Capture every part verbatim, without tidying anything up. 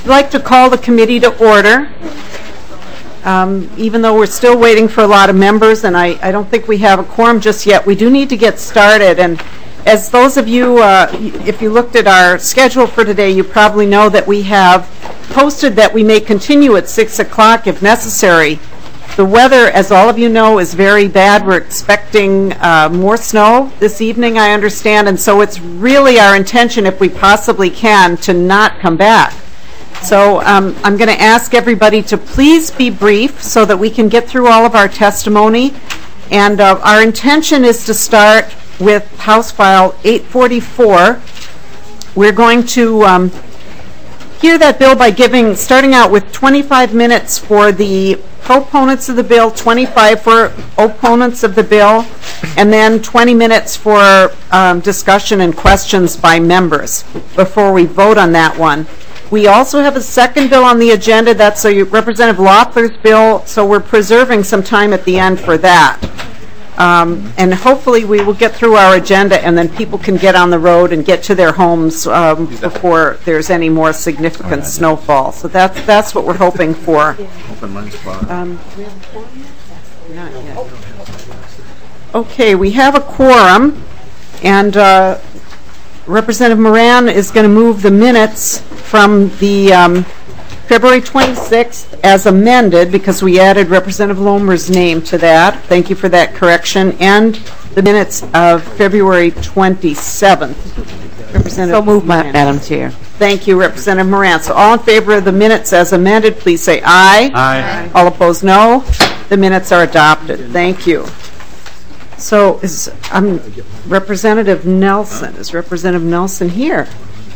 like to call the committee to order. Um, even though we're still waiting for a lot of members, and I, I don't think we have a quorum just yet, we do need to get started. And as those of you, uh, if you looked at our schedule for today, you probably know that we have posted that we may continue at six o'clock if necessary. The weather, as all of you know, is very bad. We're expecting uh, more snow this evening, I understand, and so it's really our intention, if we possibly can, to not come back. So um, I'm going to ask everybody to please be brief so that we can get through all of our testimony. And uh, our intention is to start with House File eight forty-four. We're going to um, hear that bill by giving, starting out with twenty-five minutes for the proponents of the bill, twenty-five for opponents of the bill, and then twenty minutes for um, discussion and questions by members before we vote on that one. We also have a second bill on the agenda. That's so Representative Loeffler's bill, so we're preserving some time at the end for that. Um, and hopefully we will get through our agenda and then people can get on the road and get to their homes um, before there's any more significant snowfall. So that's, that's what we're hoping for. Um, not yet. Okay, we have a quorum, and uh, Representative Moran is going to move the minutes from the um, February twenty-sixth as amended, because we added Representative Lohmer's name to that. Thank you for that correction. And the minutes of February twenty-seventh. Representative So moved, Madam Chair. Thank you, Representative Moran. So all in favor of the minutes as amended, please say aye. Aye. All opposed, no. The minutes are adopted. Thank you. So is um, Representative Nelson, is Representative Nelson here?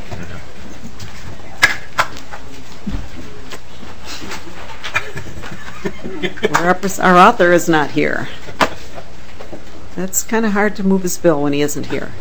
Our, our author is not here. That's kind of hard to move his bill when he isn't here.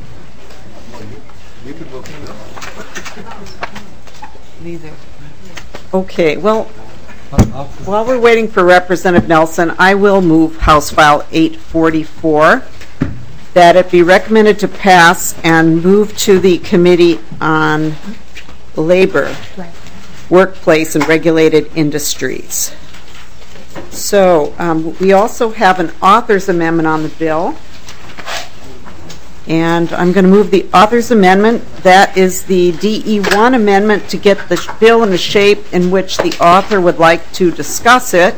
Neither. Okay, well, while we're waiting for Representative Nelson, I will move House File eight forty-four, that it be recommended to pass and move to the Committee on Labor, Workplace, and Regulated Industries. So um, we also have an author's amendment on the bill, and I'm going to move the author's amendment. That is the D E one amendment to get the bill in the shape in which the author would like to discuss it.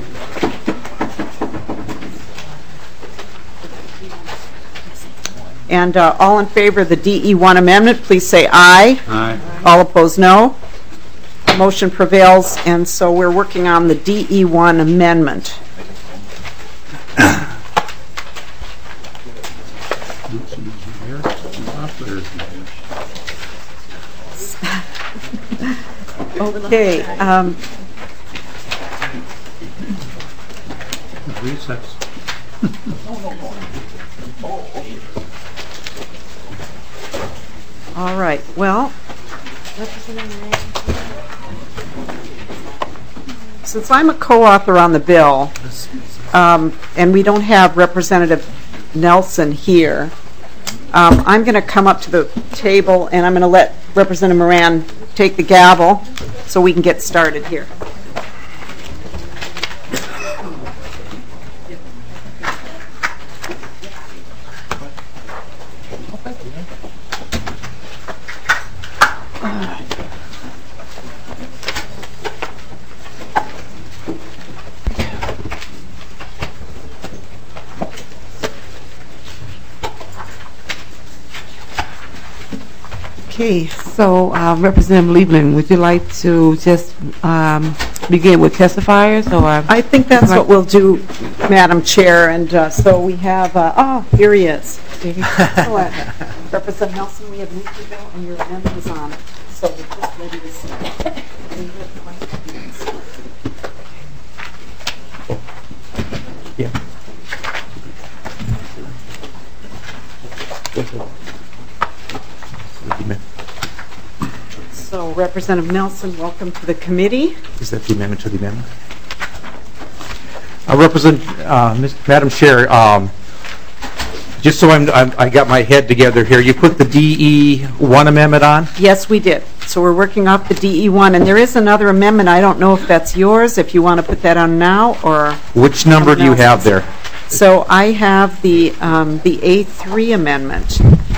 And uh, all in favor of the D E one amendment, please say aye. Aye. All opposed, no. Motion prevails, and so we're working on the D E one amendment. Okay. Um, Recess. all right. Well, since I'm a co-author on the bill, um, and we don't have Representative Nelson here, um, I'm going to come up to the table and I'm going to let Representative Moran take the gavel so we can get started here. Okay, so uh, Representative Liebling, would you like to just um, begin with testifiers, or I think that's what we'll do, Madam Chair. And uh, so we have, uh, oh, here he is. Representative Nelson, we have moved your bill and your amendment is on. So we're just ready to start. Yeah. So Representative Nelson, welcome to the committee. Is that the amendment to the amendment? I represent, uh, Miz Madam Chair, um, just so I'm, I'm, I got my head together here, you put the D E one amendment on? Yes, we did. So we're working off the D E one, and there is another amendment. I don't know if that's yours, if you want to put that on now, or... Which number do you have there? So I have the, um, the A three amendment.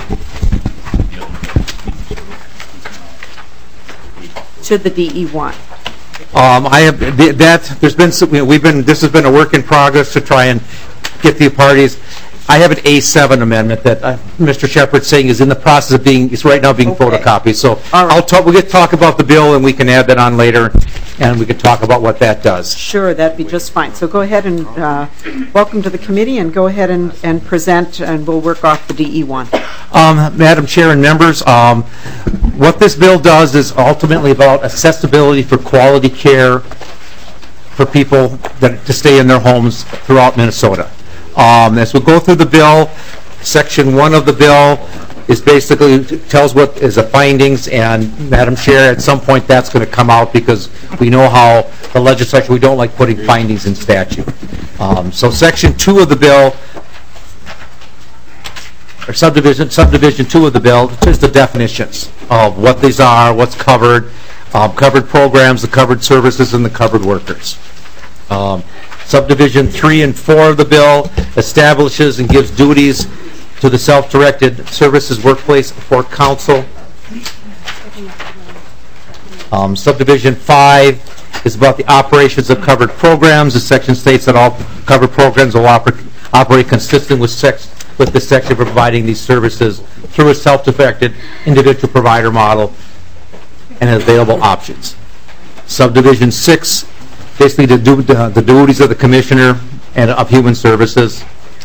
To the D E one. Um, I have that. There's been some, we've been. This has been a work in progress to try and get the parties. I have an A seven amendment that uh, Mister Shepard's saying is in the process of being. It's right now being okay. photocopied. So All right. I'll talk. We'll get to talk about the bill, and we can add that on later, and we can talk about what that does. Sure, that'd be just fine. So go ahead and uh, welcome to the committee, and go ahead and, and present, and we'll work off the D E one. Um, Madam Chair and members, um, what this bill does is ultimately about accessibility for quality care for people that to stay in their homes throughout Minnesota. Um, as we go through the bill, section one of the bill is basically tells what is the findings, and Madam Chair, at some point that's going to come out because we know how the legislature, we don't like putting findings in statute. Um, so section two of the bill, or subdivision, subdivision two of the bill, is the definitions of what these are, what's covered, um, covered programs, the covered services, and the covered workers. Um, subdivision three and four of the bill establishes and gives duties to the self-directed services workplace for council. Um, subdivision five is about the operations of covered programs. The section states that all covered programs will oper operate consistent with sex with this section providing these services through a self-directed individual provider model and available options. Subdivision six, basically the, du uh, the duties of the Commissioner and of Human Services.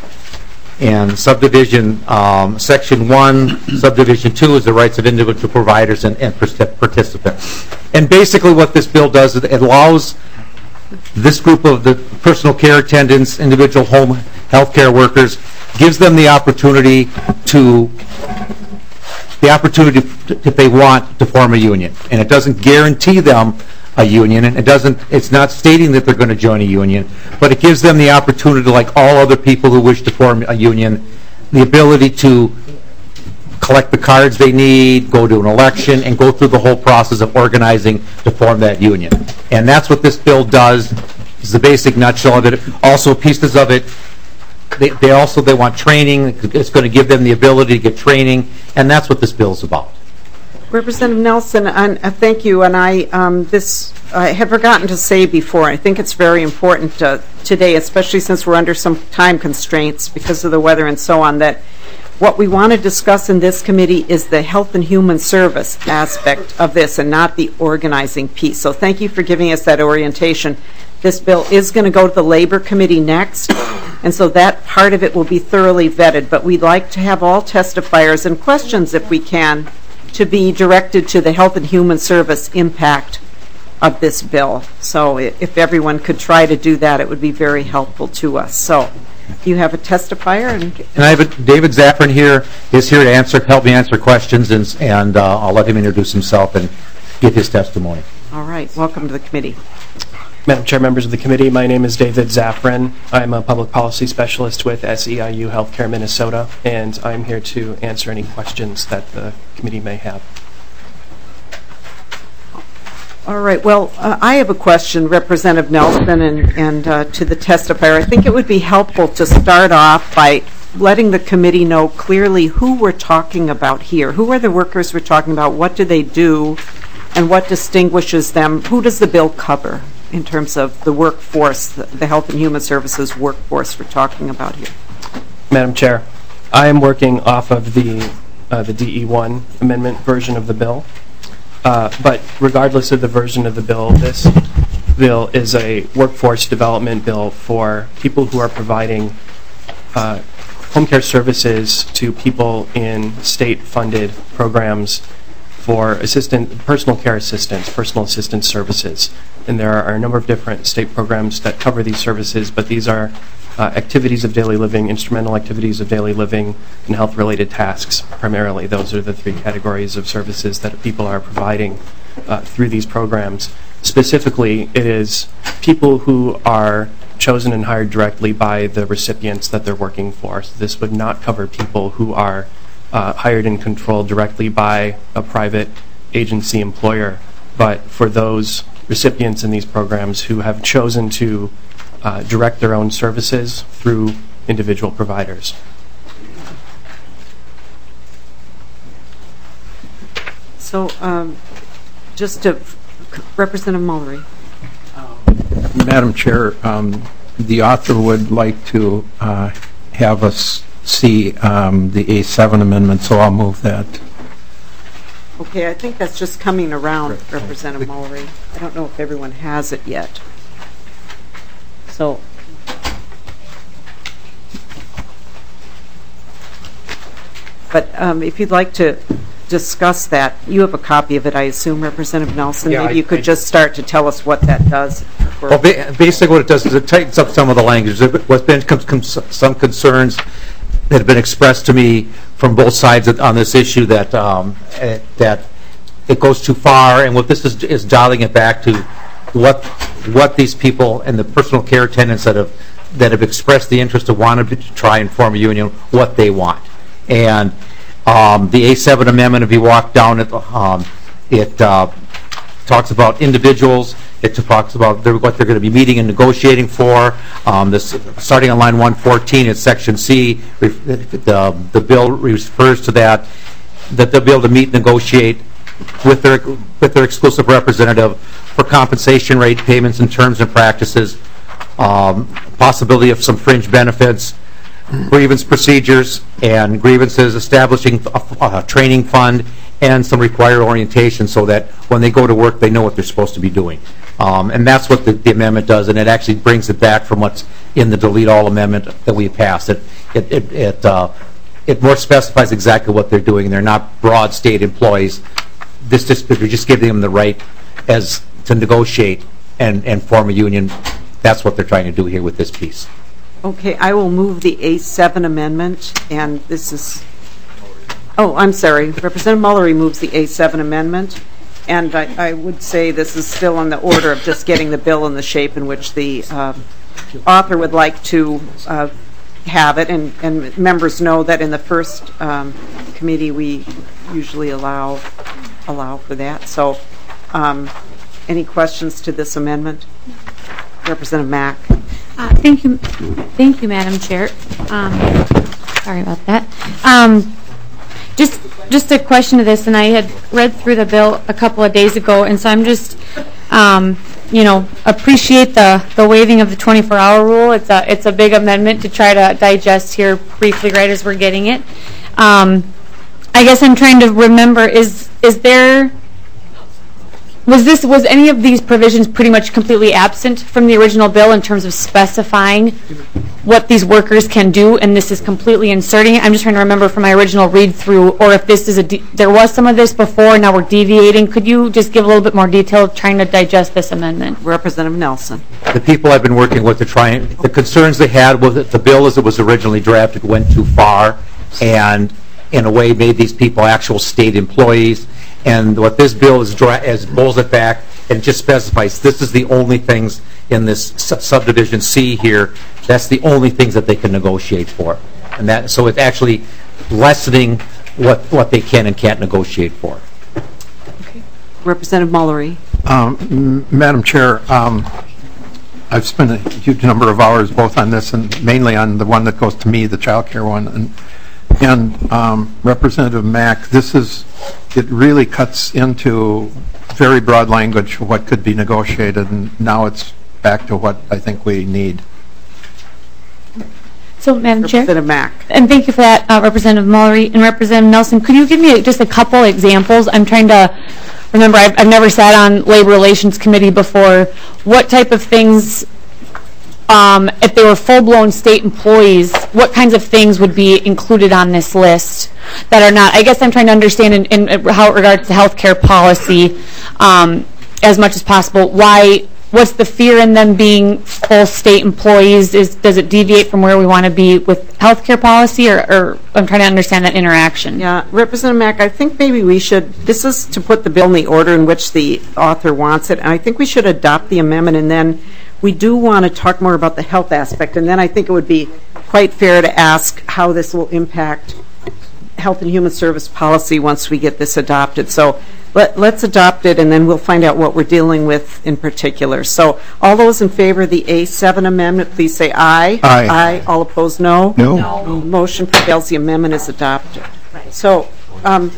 And subdivision, um, section one, subdivision two is the rights of individual providers and, and participants. And basically what this bill does is it allows this group of the personal care attendants, individual home health care workers, gives them the opportunity to, the opportunity to, if they want, to form a union. And it doesn't guarantee them a union, and it doesn't, it's not stating that they're going to join a union, but it gives them the opportunity, like all other people who wish to form a union, the ability to collect the cards they need, go to an election, and go through the whole process of organizing to form that union. And that's what this bill does, is the basic nutshell of it. Also, pieces of it, they, they also, they want training. It's going to give them the ability to get training, and that's what this bill is about. Representative Nelson, and, uh, thank you. And I, um, this, I had forgotten to say before. I think it's very important uh, today, especially since we're under some time constraints because of the weather and so on, that what we want to discuss in this committee is the health and human service aspect of this, and not the organizing piece. So thank you for giving us that orientation. This bill is going to go to the Labor Committee next, and so that part of it will be thoroughly vetted. But we'd like to have all testifiers and questions, if we can, to be directed to the health and human service impact of this bill. So if everyone could try to do that, it would be very helpful to us. So you have a testifier, and, and I have a, David Zaffron here is here to answer, help me answer questions, and, and uh, I'll let him introduce himself and give his testimony. All right, welcome to the committee. Madam Chair, members of the committee, my name is David Zaffron. I'm a public policy specialist with S E I U Healthcare Minnesota, and I'm here to answer any questions that the committee may have. All right, well, uh, I have a question, Representative Nelson, and, and uh, to the testifier. I think it would be helpful to start off by letting the committee know clearly who we're talking about here. Who are the workers we're talking about? What do they do? And what distinguishes them? Who does the bill cover in terms of the workforce, the, the Health and Human Services workforce we're talking about here? Madam Chair, I am working off of the, uh, the D E one amendment version of the bill. Uh, but regardless of the version of the bill, this bill is a workforce development bill for people who are providing uh, home care services to people in state-funded programs for assistant, personal care assistance, personal assistance services. And there are a number of different state programs that cover these services, but these are uh, activities of daily living, instrumental activities of daily living, and health-related tasks primarily. Those are the three categories of services that people are providing uh, through these programs. Specifically, it is people who are chosen and hired directly by the recipients that they're working for. So this would not cover people who are uh, hired and controlled directly by a private agency employer, but for those recipients in these programs who have chosen to uh, direct their own services through individual providers. So, um, just to, Representative Mullery. Madam Chair, um, the author would like to uh, have us see um, the A seven amendment, so I'll move that. Okay, I think that's just coming around, Representative Mullery. I don't know if everyone has it yet. So, but um, if you'd like to discuss that, you have a copy of it, I assume, Representative Nelson. Yeah, Maybe I- you could I- just start to tell us what that does. for- Well, ba- basically what it does is it tightens up some of the language. There's been com- com- some concerns that have been expressed to me from both sides on this issue that um, eh, that it goes too far, and what this is is dialing it back to what what these people and the personal care attendants that have that have expressed the interest of wanting to try and form a union, what they want. And um, the A seven amendment, if you walk down it, um, it uh, talks about individuals. It talks about their, what they're going to be meeting and negotiating for. Um, this, starting on line one fourteen, it's section C. Ref, the, the bill refers to that, that they'll be able to meet and negotiate with their, with their exclusive representative for compensation rate payments and terms and practices, um, possibility of some fringe benefits, grievance procedures and grievances, establishing a, a training fund, and some required orientation so that when they go to work, they know what they're supposed to be doing. Um, and that's what the, the amendment does, and it actually brings it back from what's in the delete all amendment that we passed. It it it it, uh, it more specifies exactly what they're doing. They're not broad state employees. This just if you're just giving them the right as to negotiate and and form a union. That's what they're trying to do here with this piece. Okay, I will move the A seven amendment, and this is, oh, I'm sorry, Representative Mullery moves the A seven amendment, and I, I would say this is still on the order of just getting the bill in the shape in which the uh, author would like to uh, have it, and, and members know that in the first um, committee we usually allow allow for that. So, um, any questions to this amendment? Representative Mack. Uh, thank you, thank you, Madam Chair. Um, sorry about that. Um, just, just a question to this, and I had read through the bill a couple of days ago, and so I'm just, um, you know, appreciate the the waiving of the twenty-four hour rule. It's a it's a big amendment to try to digest here briefly, right as we're getting it. Um, I guess I'm trying to remember: is is there Was this was any of these provisions pretty much completely absent from the original bill in terms of specifying what these workers can do, and this is completely inserting it? I'm just trying to remember from my original read through, or if this is a de there was some of this before, now we're deviating. Could you just give a little bit more detail trying to digest this amendment? Representative Nelson. The people I've been working with, are trying. The concerns they had was that the bill, as it was originally drafted, went too far, and in a way made these people actual state employees. And what this bill is, dra is rolls it back and just specifies this is the only things in this su subdivision C here. That's the only things that they can negotiate for, and that so it's actually lessening what what they can and can't negotiate for. Okay. Representative Mullery. Um, Madam Chair, um, I've spent a huge number of hours both on this and mainly on the one that goes to me, the child care one, and and um, Representative Mack, this is it really cuts into very broad language for what could be negotiated, and now it's back to what I think we need. So, Madam Chair, Representative Mack. and thank you for that, uh, Representative Mullery and Representative Nelson. Could you give me just a couple examples? I'm trying to remember. I've, I've never sat on Labor Relations Committee before. What type of things? Um, if they were full-blown state employees, what kinds of things would be included on this list that are not? I guess I'm trying to understand in, in how it regards to health care policy um, as much as possible. Why? What's the fear in them being full state employees? Is does it deviate from where we want to be with health care policy, or, or I'm trying to understand that interaction? Yeah, Representative Mack, I think maybe we should, this is to put the bill in the order in which the author wants it, and I think we should adopt the amendment and then we do want to talk more about the health aspect, and then I think it would be quite fair to ask how this will impact Health and Human Service policy once we get this adopted. So let, let's adopt it, and then we'll find out what we're dealing with in particular. So all those in favor of the A seven amendment, please say aye. Aye. Aye. All opposed, no. No. No. Motion prevails. The amendment is adopted. So, um,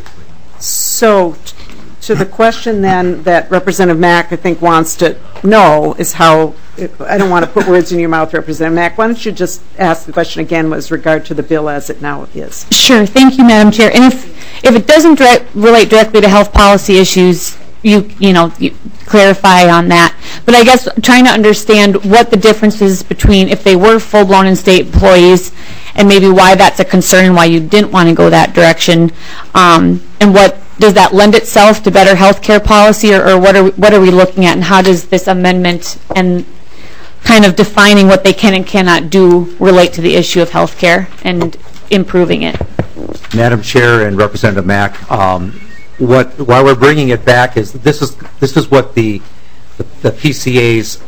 so t- to the question then that Representative Mack, I think, wants to know is how, I don't want to put words in your mouth, Representative Mack. Why don't you just ask the question again with regard to the bill as it now is? Sure. Thank you, Madam Chair. And if, if it doesn't direct, relate directly to health policy issues, you you know, you clarify on that. But I guess trying to understand what the difference is between if they were full-blown in-state employees and maybe why that's a concern and why you didn't want to go that direction, um, and what does that lend itself to better health care policy, or, or what are we, what are we looking at, and how does this amendment and kind of defining what they can and cannot do relate to the issue of health care and improving it? Madam Chair and Representative Mack, um, what why we're bringing it back is this is this is what the the, the P C As,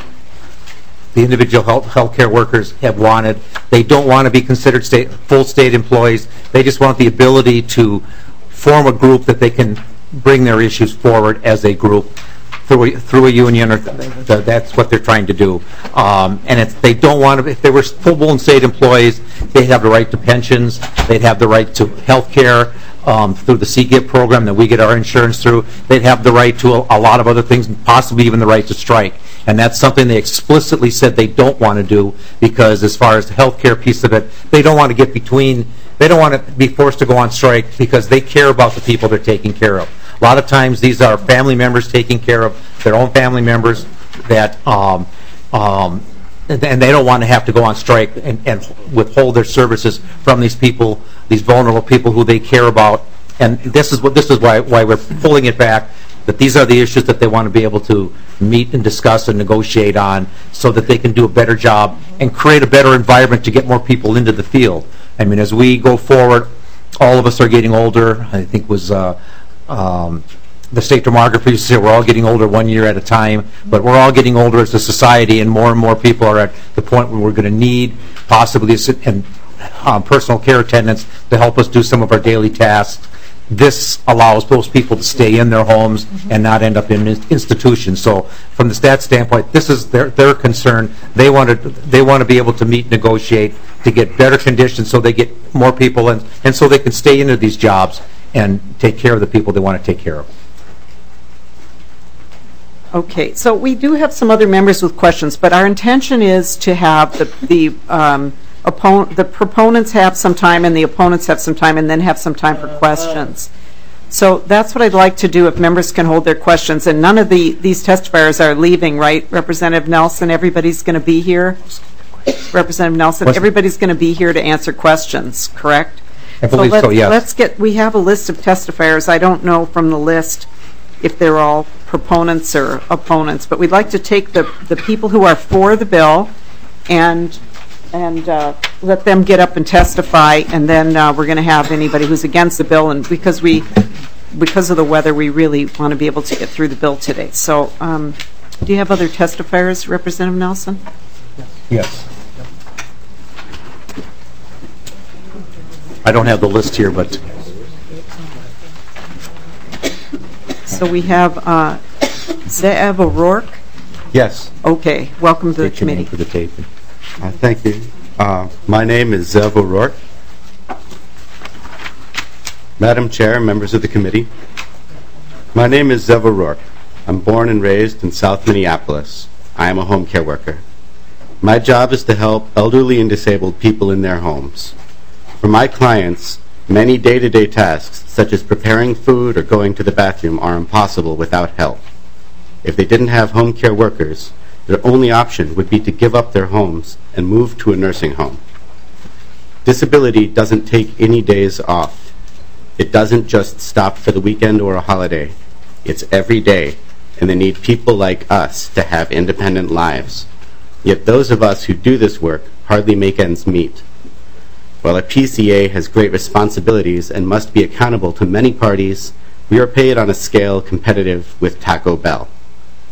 the individual health healthcare workers, have wanted. They don't want to be considered state full state employees. They just want the ability to form a group that they can bring their issues forward as a group through a, through a union, or th- th- that's what they're trying to do. Um, and it's, they don't want to, if they were full-blown state employees, they'd have the right to pensions, they'd have the right to health care um, through the C G I P program that we get our insurance through. They'd have the right to a, a lot of other things, possibly even the right to strike. And that's something they explicitly said they don't want to do, because as far as the health care piece of it, they don't want to get between, they don't want to be forced to go on strike because they care about the people they're taking care of. A lot of times these are family members taking care of their own family members that, um, um, and they don't want to have to go on strike and, and withhold their services from these people, these vulnerable people who they care about. And this is what this is why why we're pulling it back. That these are the issues that they want to be able to meet and discuss and negotiate on, so that they can do a better job and create a better environment to get more people into the field. I mean, as we go forward, all of us are getting older. I think was. Uh, Um, the state demography used to say we're all getting older one year at a time, but we're all getting older as a society, and more and more people are at the point where we're going to need possibly and um, personal care attendants to help us do some of our daily tasks. This allows those people to stay in their homes and not end up in institutions. So from the stat standpoint, this is their their concern. They want to they want to be able to meet, negotiate to get better conditions, so they get more people in, and so they can stay into these jobs and take care of the people they want to take care of. Okay, so we do have some other members with questions, but our intention is to have the the um, opponent, the proponents have some time, and the opponents have some time, and then have some time for questions. So that's what I'd like to do, if members can hold their questions. And none of the these testifiers are leaving, right? Representative Nelson, everybody's going to be here. Representative Nelson, Question. Everybody's going to be here to answer questions, correct? I believe so, so, yes. Let's get, we have a list of testifiers. I don't know from the list if they're all proponents or opponents, but we'd like to take the, the people who are for the bill and and uh, let them get up and testify, and then uh, we're going to have anybody who's against the bill, and because we because of the weather, we really want to be able to get through the bill today. So um, do you have other testifiers, Representative Nelson? Yes. I don't have the list here, but so we have uh, Ze'ev O'Rourke. Yes. Okay, welcome to the State your name committee. for the tape. Uh, thank you. Uh, my name is Zev O'Rourke. Madam Chair, members of the committee. My name is Zev O'Rourke. I'm born and raised in South Minneapolis. I am a home care worker. My job is to help elderly and disabled people in their homes. For my clients, many day-to-day tasks, such as preparing food or going to the bathroom, are impossible without help. If they didn't have home care workers, their only option would be to give up their homes and move to a nursing home. Disability doesn't take any days off. It doesn't just stop for the weekend or a holiday. It's every day, and they need people like us to have independent lives. Yet those of us who do this work hardly make ends meet. While a P C A has great responsibilities and must be accountable to many parties, we are paid on a scale competitive with Taco Bell.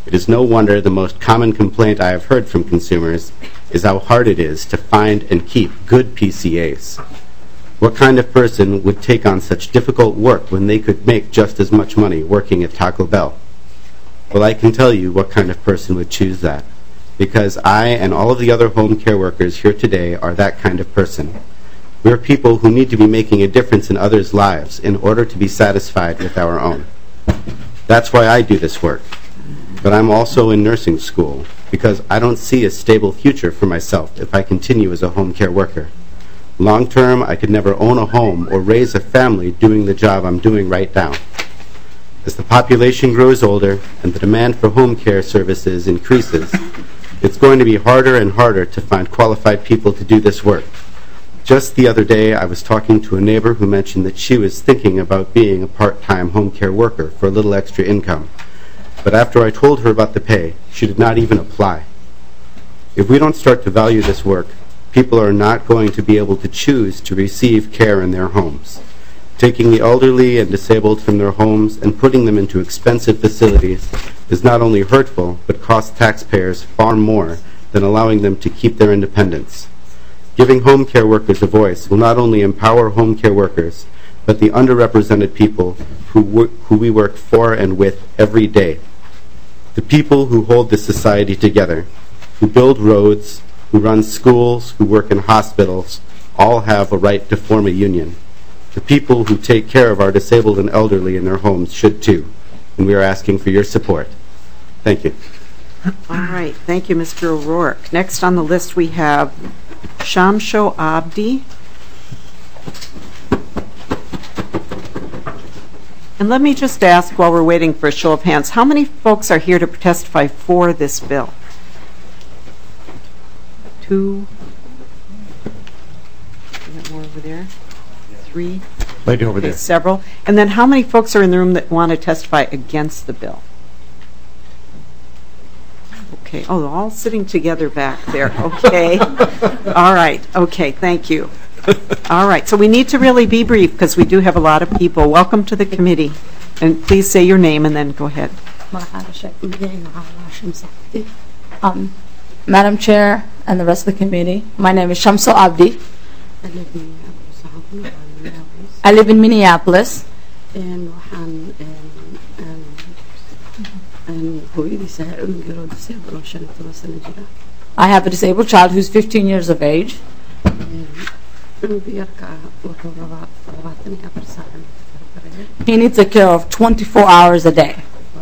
It is no wonder the most common complaint I have heard from consumers is how hard it is to find and keep good P C As. What kind of person would take on such difficult work when they could make just as much money working at Taco Bell? Well, I can tell you what kind of person would choose that, because I and all of the other home care workers here today are that kind of person. We're people who need to be making a difference in others' lives in order to be satisfied with our own. That's why I do this work. But I'm also in nursing school because I don't see a stable future for myself if I continue as a home care worker. Long term, I could never own a home or raise a family doing the job I'm doing right now. As the population grows older and the demand for home care services increases, it's going to be harder and harder to find qualified people to do this work. Just the other day, I was talking to a neighbor who mentioned that she was thinking about being a part-time home care worker for a little extra income. But after I told her about the pay, she did not even apply. If we don't start to value this work, people are not going to be able to choose to receive care in their homes. Taking the elderly and disabled from their homes and putting them into expensive facilities is not only hurtful, but costs taxpayers far more than allowing them to keep their independence. Giving home care workers a voice will not only empower home care workers, but the underrepresented people who, work, who we work for and with every day. The people who hold this society together, who build roads, who run schools, who work in hospitals, all have a right to form a union. The people who take care of our disabled and elderly in their homes should too, and we are asking for your support. Thank you. All right. Thank you, Mister O'Rourke. Next on the list we have Shamsho Abdi. And let me just ask while we're waiting for a show of hands, how many folks are here to testify for this bill? Two? Is that more over there? Three? Lady over Okay, there. several. And then how many folks are in the room that want to testify against the bill? Okay. Oh, they're all sitting together back there. Okay. All right. Okay. Thank you. All right. So we need to really be brief because we do have a lot of people. Welcome to the committee. And please say your name and then go ahead. Um, Madam Chair and the rest of the committee, my name is Shamso Abdi. I live in Minneapolis. I have a disabled child who's fifteen years of age. He needs a care of twenty-four hours a day.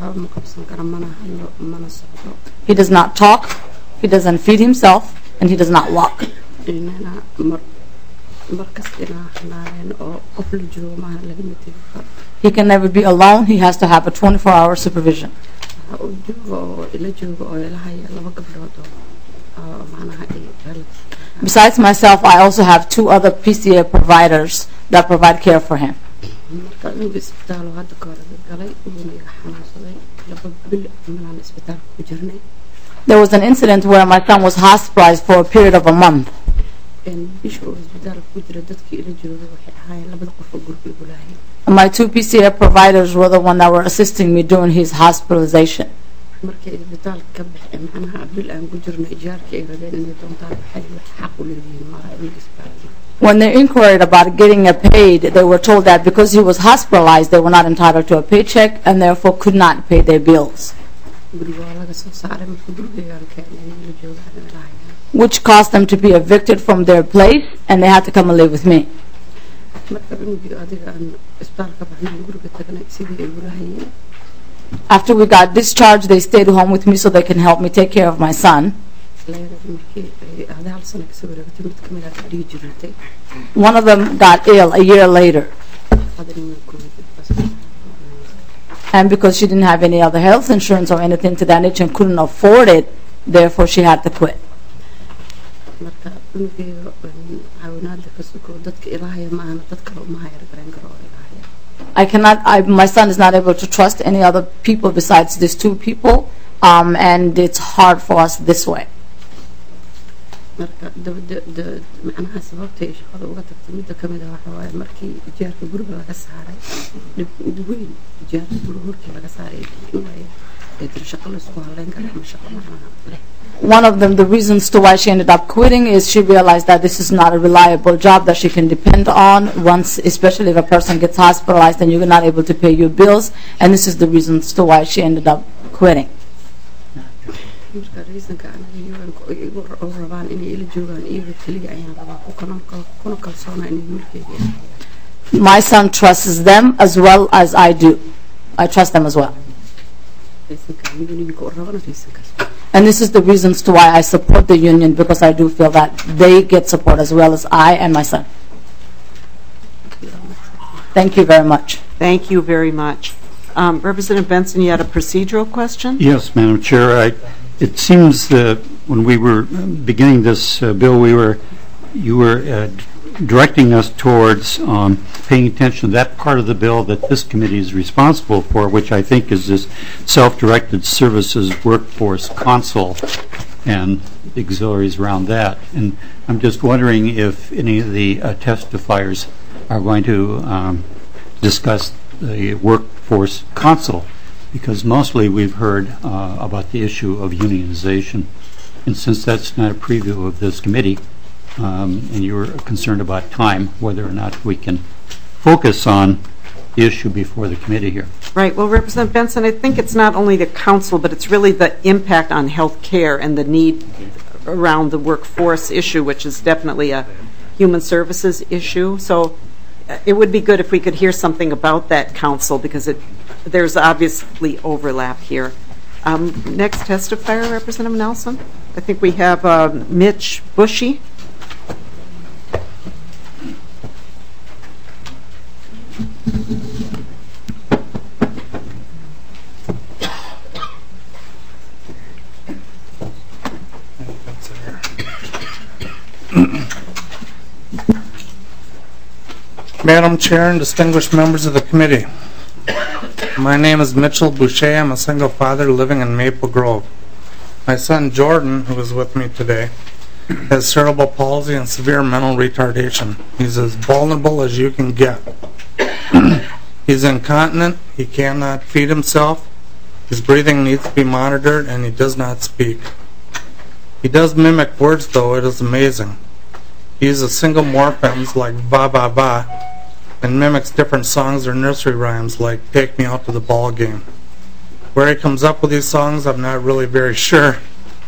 He does not talk, he doesn't feed himself, and he does not walk. He can never be alone, he has to have a twenty-four hour supervision. Besides myself, I also have two other P C A providers that provide care for him. There was an incident where my son was hospitalized for a period of a month. My two P C A providers were the one that were assisting me during his hospitalization. When they inquired about getting a paid, they were told that because he was hospitalized, they were not entitled to a paycheck and therefore could not pay their bills, which caused them to be evicted from their place, and they had to come and live with me. After we got discharged, they stayed home with me so they can help me take care of my son. One of them got ill a year later. And because she didn't have any other health insurance or anything to that nature and couldn't afford it, therefore she had to quit. I cannot, I, my son is not able to trust any other people besides these two people, um, and it's hard for us this way. marka macnaha sababtay shaqada uga tagtay midda ka mid ah waxa waaye markii ijaarka guriga laga saaray dhib weyn ijaarka guriga markii laga saaray ee tir shaqo la isku haleyn kara ama shaqo macnaha leh. One of them, the reasons to why she ended up quitting is she realized that this is not a reliable job that she can depend on once, especially if a person gets hospitalized and you're not able to pay your bills, and this is the reasons to why she ended up quitting. My son trusts them as well as I do. I trust them as well. And this is the reasons to why I support the union, because I do feel that they get support as well as I and my son. Thank you very much. Thank you very much. Um, Representative Benson, you had a procedural question? Yes, Madam Chair. I, it seems that when we were beginning this uh, bill, we were you were uh, directing us towards um, paying attention to that part of the bill that this committee is responsible for, which I think is this self-directed services workforce console and auxiliaries around that. And I'm just wondering if any of the uh, testifiers are going to um, discuss the workforce console, because mostly we've heard uh, about the issue of unionization. And since that's not a preview of this committee, Um, and you were concerned about time, whether or not we can focus on the issue before the committee here. Right. Well, Representative Benson, I think it's not only the council, but it's really the impact on health care and the need around the workforce issue, which is definitely a human services issue. So uh, it would be good if we could hear something about that council, because it, there's obviously overlap here. Um, next testifier, Representative Nelson. I think we have uh, Mitch Bushy. Madam Chair and distinguished members of the committee, my name is Mitchell Boucher. I'm a single father living in Maple Grove. My son Jordan, who is with me today, has cerebral palsy and severe mental retardation. He's as vulnerable as you can get. He's incontinent, he cannot feed himself, his breathing needs to be monitored, and he does not speak. He does mimic words, though. It is amazing. He uses single morphemes like ba ba ba and mimics different songs or nursery rhymes like Take Me Out to the Ball Game. Where he comes up with these songs, I'm not really very sure,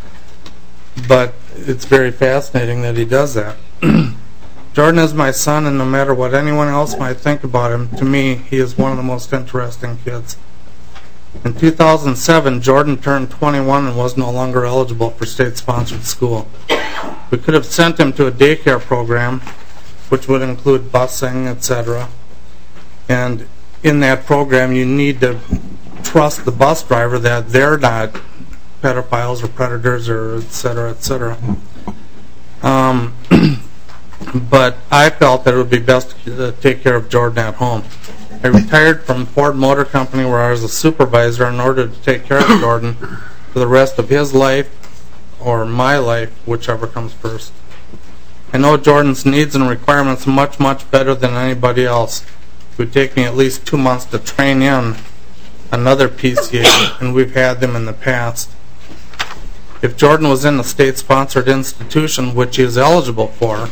but it's very fascinating that he does that. Jordan is my son, and no matter what anyone else might think about him, to me, he is one of the most interesting kids. In two thousand seven, Jordan turned twenty-one and was no longer eligible for state-sponsored school. We could have sent him to a daycare program, which would include busing, et cetera. And in that program, you need to trust the bus driver that they're not pedophiles or predators or et cetera, et cetera. Um, but I felt that it would be best to take care of Jordan at home. I retired from Ford Motor Company, where I was a supervisor, in order to take care of Jordan for the rest of his life or my life, whichever comes first. I know Jordan's needs and requirements much, much better than anybody else. It would take me at least two months to train in another P C A, and we've had them in the past. If Jordan was in a state-sponsored institution, which he is eligible for,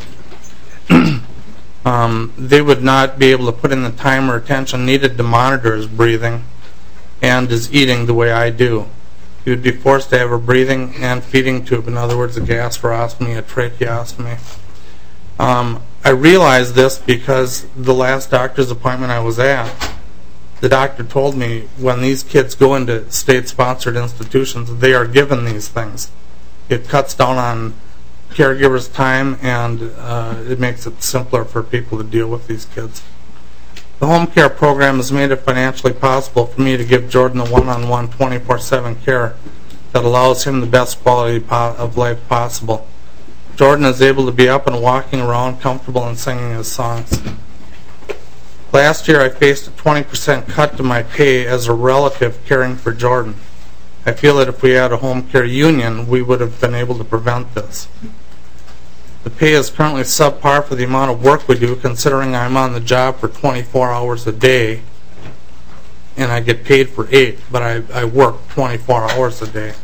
um, they would not be able to put in the time or attention needed to monitor his breathing and his eating the way I do. He would be forced to have a breathing and feeding tube, in other words, a gastrostomy, a tracheostomy. Um, I realized this because the last doctor's appointment I was at, the doctor told me when these kids go into state-sponsored institutions, they are given these things. It cuts down on caregivers' time, and uh, it makes it simpler for people to deal with these kids. The home care program has made it financially possible for me to give Jordan a one-on-one twenty-four seven care that allows him the best quality of life possible. Jordan is able to be up and walking around comfortable and singing his songs. Last year I faced a twenty percent cut to my pay as a relative caring for Jordan. I feel that if we had a home care union, we would have been able to prevent this. The pay is currently subpar for the amount of work we do, considering I'm on the job for twenty-four hours a day, and I get paid for eight, but I, I work twenty-four hours a day.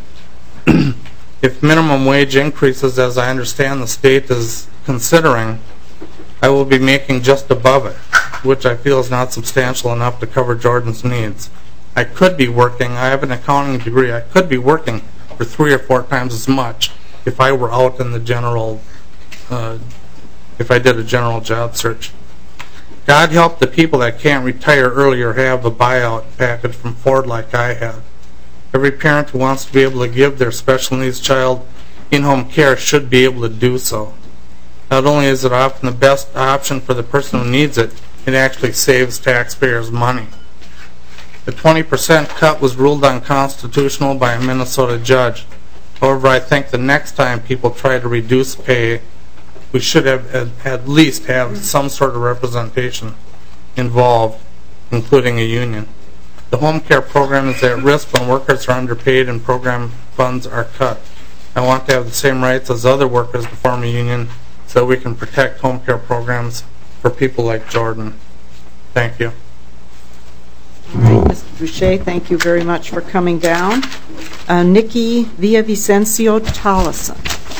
If minimum wage increases, as I understand the state is considering, I will be making just above it, which I feel is not substantial enough to cover Jordan's needs. I could be working, I have an accounting degree, I could be working for three or four times as much if I were out in the general, uh, if I did a general job search. God help the people that can't retire early or have a buyout package from Ford like I have. Every parent who wants to be able to give their special needs child in-home care should be able to do so. Not only is it often the best option for the person who needs it, it actually saves taxpayers money. The twenty percent cut was ruled unconstitutional by a Minnesota judge. However, I think the next time people try to reduce pay, we should have at, at least have some sort of representation involved, including a union. The home care program is at risk when workers are underpaid and program funds are cut. I want to have the same rights as other workers to form a union so we can protect home care programs for people like Jordan. Thank you. All right, Mister Boucher, thank you very much for coming down. Uh, Nikki Villavicencio Tollison.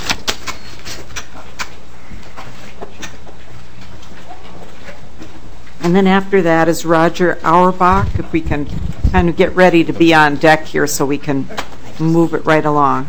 And then after that is Roger Auerbach, if we can kind of get ready to be on deck here so we can move it right along.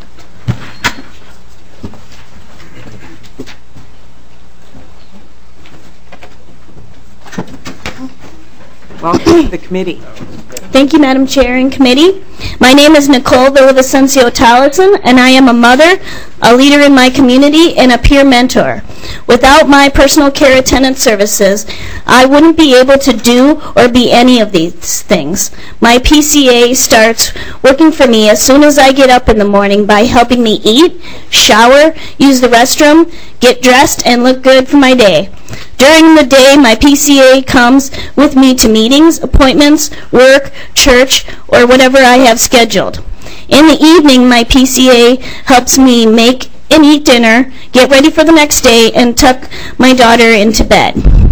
Welcome to the committee. Thank you, Madam Chair and Committee. My name is Nicole Villavicencio Tollison, and I am a mother, a leader in my community, and a peer mentor. Without my personal care attendant services, I wouldn't be able to do or be any of these things. My P C A starts working for me as soon as I get up in the morning by helping me eat, shower, use the restroom, get dressed, and look good for my day. During the day, my P C A comes with me to meetings, appointments, work, church, or whatever I have scheduled. In the evening, my P C A helps me make and eat dinner, get ready for the next day, and tuck my daughter into bed.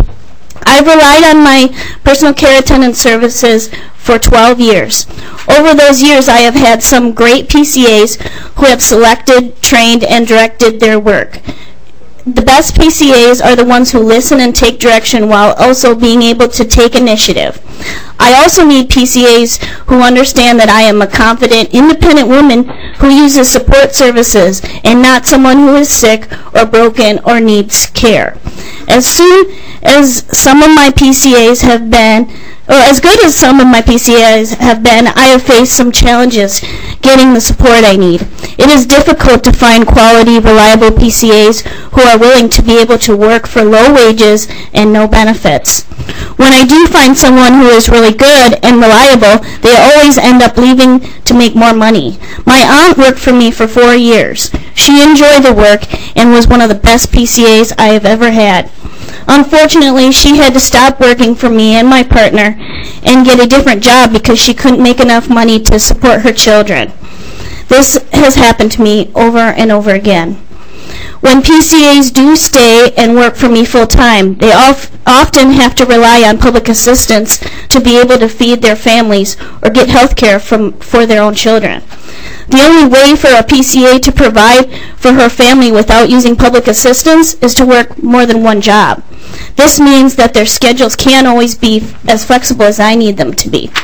I've relied on my personal care attendant services for twelve years. Over those years, I have had some great P C As who have selected, trained, and directed their work. The best P C As are the ones who listen and take direction while also being able to take initiative. I also need P C As who understand that I am a confident, independent woman who uses support services and not someone who is sick or broken or needs care. As soon as some of my P C As have been or as good as some of my P C As have been, I have faced some challenges getting the support I need. It is difficult to find quality, reliable P C As who are willing to be able to work for low wages and no benefits. When I do find someone who is really good and reliable, they always end up leaving to make more money. My aunt worked for me for four years. She enjoyed the work and was one of the best P C As I have ever had. Unfortunately, she had to stop working for me and my partner and get a different job because she couldn't make enough money to support her children. This has happened to me over and over again. When P C As do stay and work for me full-time, they of, often have to rely on public assistance to be able to feed their families or get health care from, for their own children. The only way for a P C A to provide for her family without using public assistance is to work more than one job. This means that their schedules can't always be as flexible as I need them to be.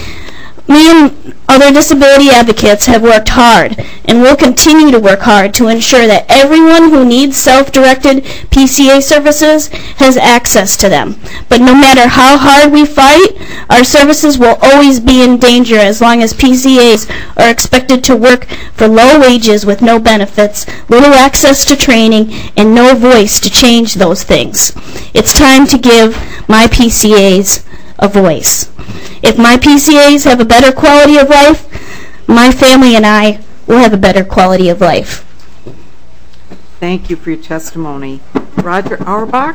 Me and other disability advocates have worked hard and will continue to work hard to ensure that everyone who needs self-directed P C A services has access to them. But no matter how hard we fight, our services will always be in danger as long as P C As are expected to work for low wages with no benefits, little access to training, and no voice to change those things. It's time to give my P C As a voice. If my P C As have a better quality of life, my family and I will have a better quality of life. Thank you for your testimony. Roger Auerbach?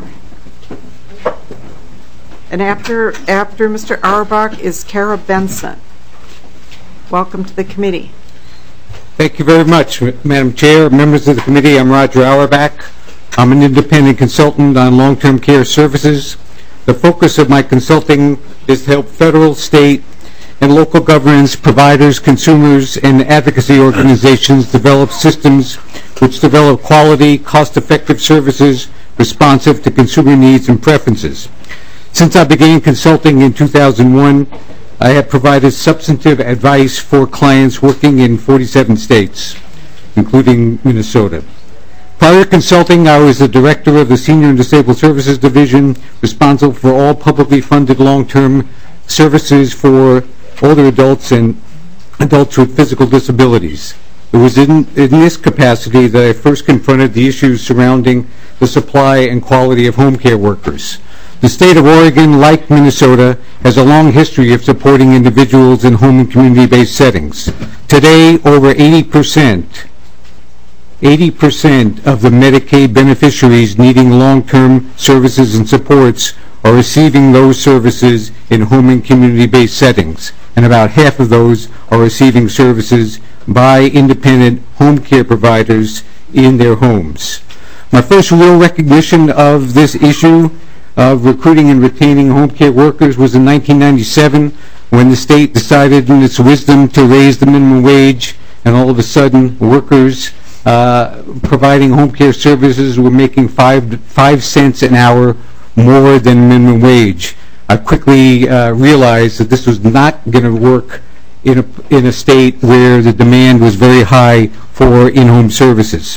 And after, after Mister Auerbach is Kara Benson. Welcome to the committee. Thank you very much, Madam Chair, members of the committee. I'm Roger Auerbach. I'm an independent consultant on long-term care services. The focus of my consulting is to help federal, state, and local governments, providers, consumers, and advocacy organizations develop systems which develop quality, cost-effective services responsive to consumer needs and preferences. Since I began consulting in two thousand one, I have provided substantive advice for clients working in forty-seven states, including Minnesota. Prior to consulting, I was the director of the Senior and Disabled Services Division, responsible for all publicly funded long-term services for older adults and adults with physical disabilities. It was in, in this capacity that I first confronted the issues surrounding the supply and quality of home care workers. The state of Oregon, like Minnesota, has a long history of supporting individuals in home and community-based settings. Today, over eighty percent, eighty percent of the Medicaid beneficiaries needing long-term services and supports are receiving those services in home and community-based settings, and about half of those are receiving services by independent home care providers in their homes. My first real recognition of this issue of recruiting and retaining home care workers was in nineteen ninety-seven, when the state decided in its wisdom to raise the minimum wage, and all of a sudden workers uh, providing home care services were making five, five cents an hour more than minimum wage. I quickly uh, realized that this was not going to work in a, in a state where the demand was very high for in-home services.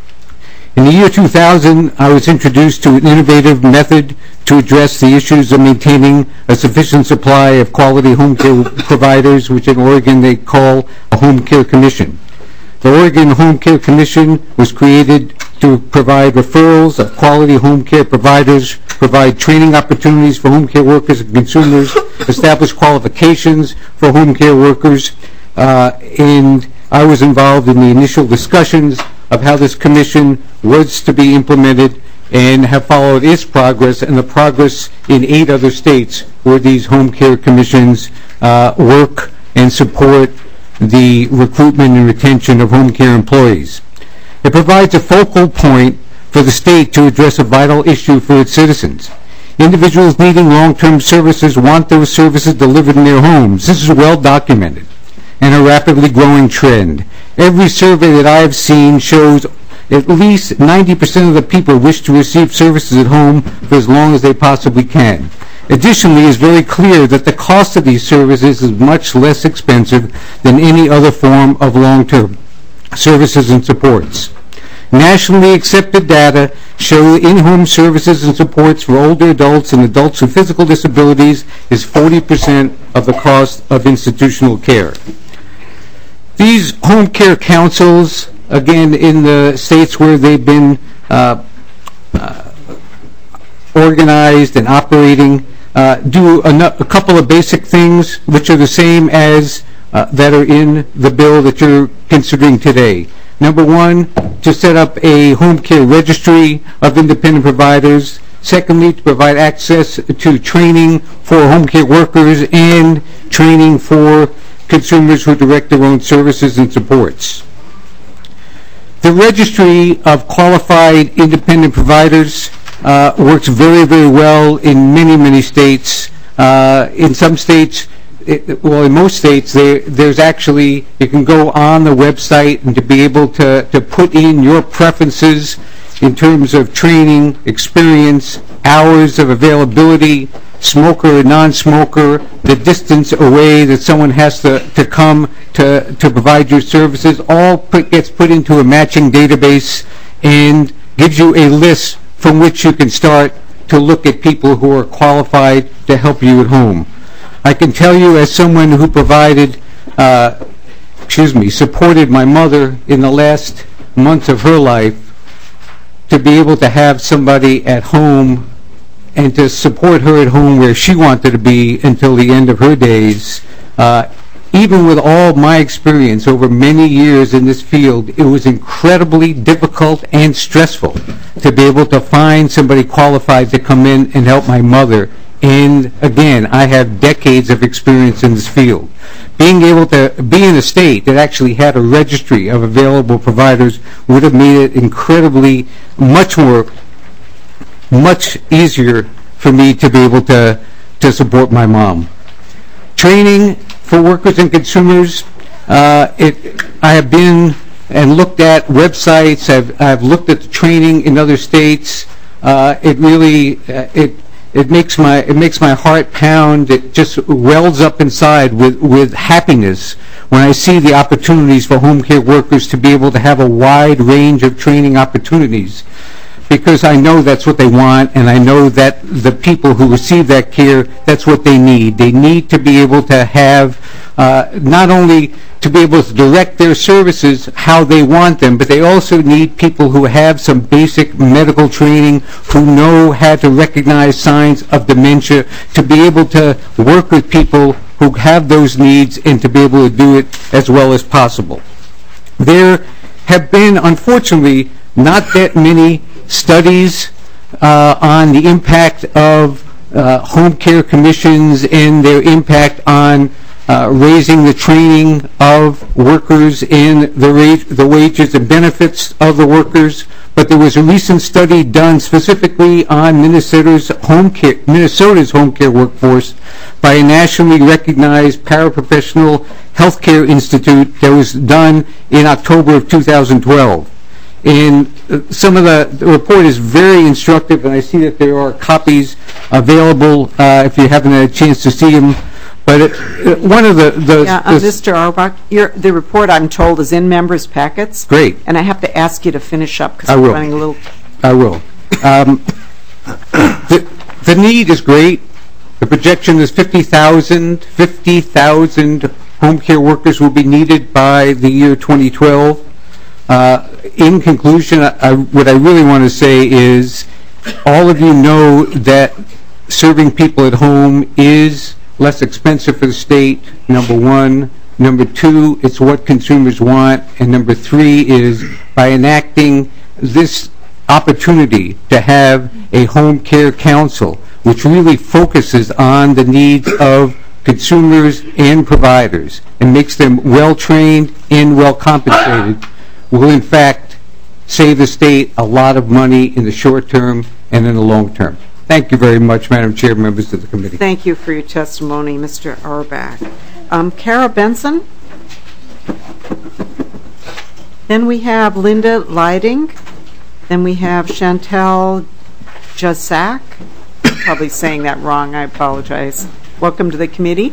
In the year two thousand, I was introduced to an innovative method to address the issues of maintaining a sufficient supply of quality home care providers, which in Oregon they call a home care commission. The Oregon Home Care Commission was created to provide referrals of quality home care providers, provide training opportunities for home care workers and consumers, establish qualifications for home care workers, uh, and I was involved in the initial discussions of how this commission was to be implemented, and have followed its progress and the progress in eight other states where these home care commissions uh, work and support the recruitment and retention of home care employees. It provides a focal point for the state to address a vital issue for its citizens. Individuals needing long-term services want those services delivered in their homes. This is well documented and a rapidly growing trend. Every survey that I've seen shows at least ninety percent of the people wish to receive services at home for as long as they possibly can. Additionally, it's very clear that the cost of these services is much less expensive than any other form of long-term services and supports. Nationally accepted data show in-home services and supports for older adults and adults with physical disabilities is forty percent of the cost of institutional care. These home care councils, again, in the states where they've been uh, uh, organized and operating, uh, do a, a couple of basic things which are the same as uh, that are in the bill that you're considering today. Number one, to set up a home care registry of independent providers. Secondly, to provide access to training for home care workers and training for consumers who direct their own services and supports. The registry of qualified independent providers uh, works very, very well in many, many states. Uh, in some states, it, well, in most states, there, there's actually, you can go on the website and to be able to, to put in your preferences in terms of training, experience, hours of availability, smoker or non-smoker, the distance away that someone has to, to come to, to provide your services, all put, gets put into a matching database and gives you a list from which you can start to look at people who are qualified to help you at home. I can tell you, as someone who provided, uh, excuse me, supported my mother in the last months of her life, to be able to have somebody at home and to support her at home where she wanted to be until the end of her days, uh, even with all my experience over many years in this field, it was incredibly difficult and stressful to be able to find somebody qualified to come in and help my mother And again, I have decades of experience in this field. Being able to be in a state that actually had a registry of available providers would have made it incredibly much more, much easier for me to be able to, to support my mom. Training for workers and consumers, uh, it, I have been and looked at websites, I've, I've looked at the training in other states. Uh, it really, uh, it, It makes my it makes my heart pound. It just wells up inside with, with happiness when I see the opportunities for home care workers to be able to have a wide range of training opportunities, because I know that's what they want, and I know that the people who receive that care, that's what they need. They need to be able to have uh, not only to be able to direct their services how they want them, but they also need people who have some basic medical training, who know how to recognize signs of dementia, to be able to work with people who have those needs and to be able to do it as well as possible. There have been, unfortunately, not that many studies uh, on the impact of uh, home care commissions and their impact on Uh, raising the training of workers and the, rate, the wages and benefits of the workers. But there was a recent study done specifically on Minnesota's home care, Minnesota's home care workforce by a nationally recognized paraprofessional healthcare institute that was done in October of two thousand twelve. And uh, some of the, the report is very instructive, and I see that there are copies available uh, if you haven't had a chance to see them. But it, it, one of the... the yeah, uh, Mister Auerbach, your, the report, I'm told, is in members' packets. Great. And I have to ask you to finish up because we're will. running a little... I will. Um, the, the need is great. The projection is fifty thousand. fifty thousand home care workers will be needed by the year twenty twelve. Uh, in conclusion, I, I, what I really want to say is all of you know that serving people at home is less expensive for the state, number one. Number two, it's what consumers want. And number three is by enacting this opportunity to have a home care council, which really focuses on the needs of consumers and providers and makes them well-trained and well-compensated, will in fact save the state a lot of money in the short term and in the long term. Thank you very much, Madam Chair, members of the committee. Thank you for your testimony, Mister Auerbach. Um, Kara Benson. Then we have Linda Leiding. Then we have Chantel Jasak. Probably saying that wrong. I apologize. Welcome to the committee.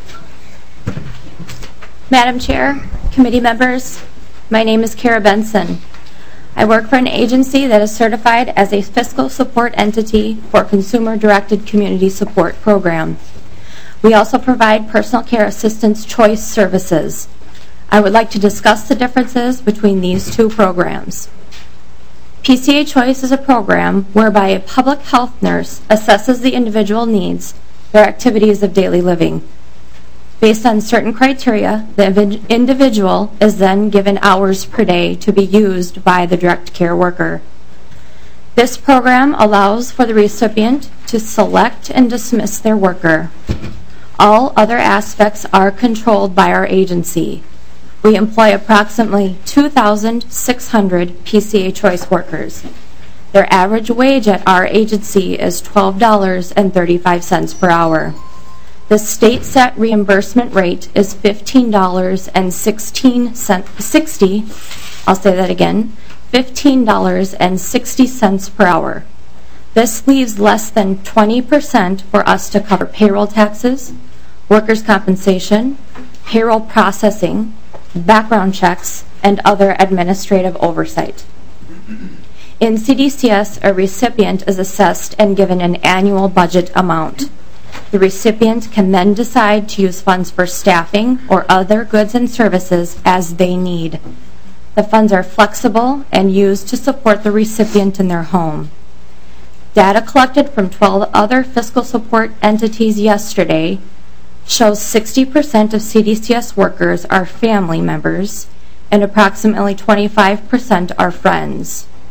Madam Chair, committee members, my name is Kara Benson. I work for an agency that is certified as a fiscal support entity for consumer-directed community support program. We also provide personal care assistance choice services. I would like to discuss the differences between these two programs. P C A Choice is a program whereby a public health nurse assesses the individual needs, their activities of daily living. Based on certain criteria, the individual is then given hours per day to be used by the direct care worker. This program allows for the recipient to select and dismiss their worker. All other aspects are controlled by our agency. We employ approximately two thousand six hundred P C A Choice workers. Their average wage at our agency is twelve dollars and thirty-five cents per hour. The state set reimbursement rate is fifteen dollars and sixteen cents, sixty, I'll say that again, fifteen dollars and sixty cents per hour. This leaves less than twenty percent for us to cover payroll taxes, workers' compensation, payroll processing, background checks, and other administrative oversight. In C D C S, a recipient is assessed and given an annual budget amount. The recipient can then decide to use funds for staffing or other goods and services as they need. The funds are flexible and used to support the recipient in their home. Data collected from twelve other fiscal support entities yesterday shows sixty percent of C D C S workers are family members and approximately twenty-five percent are friends.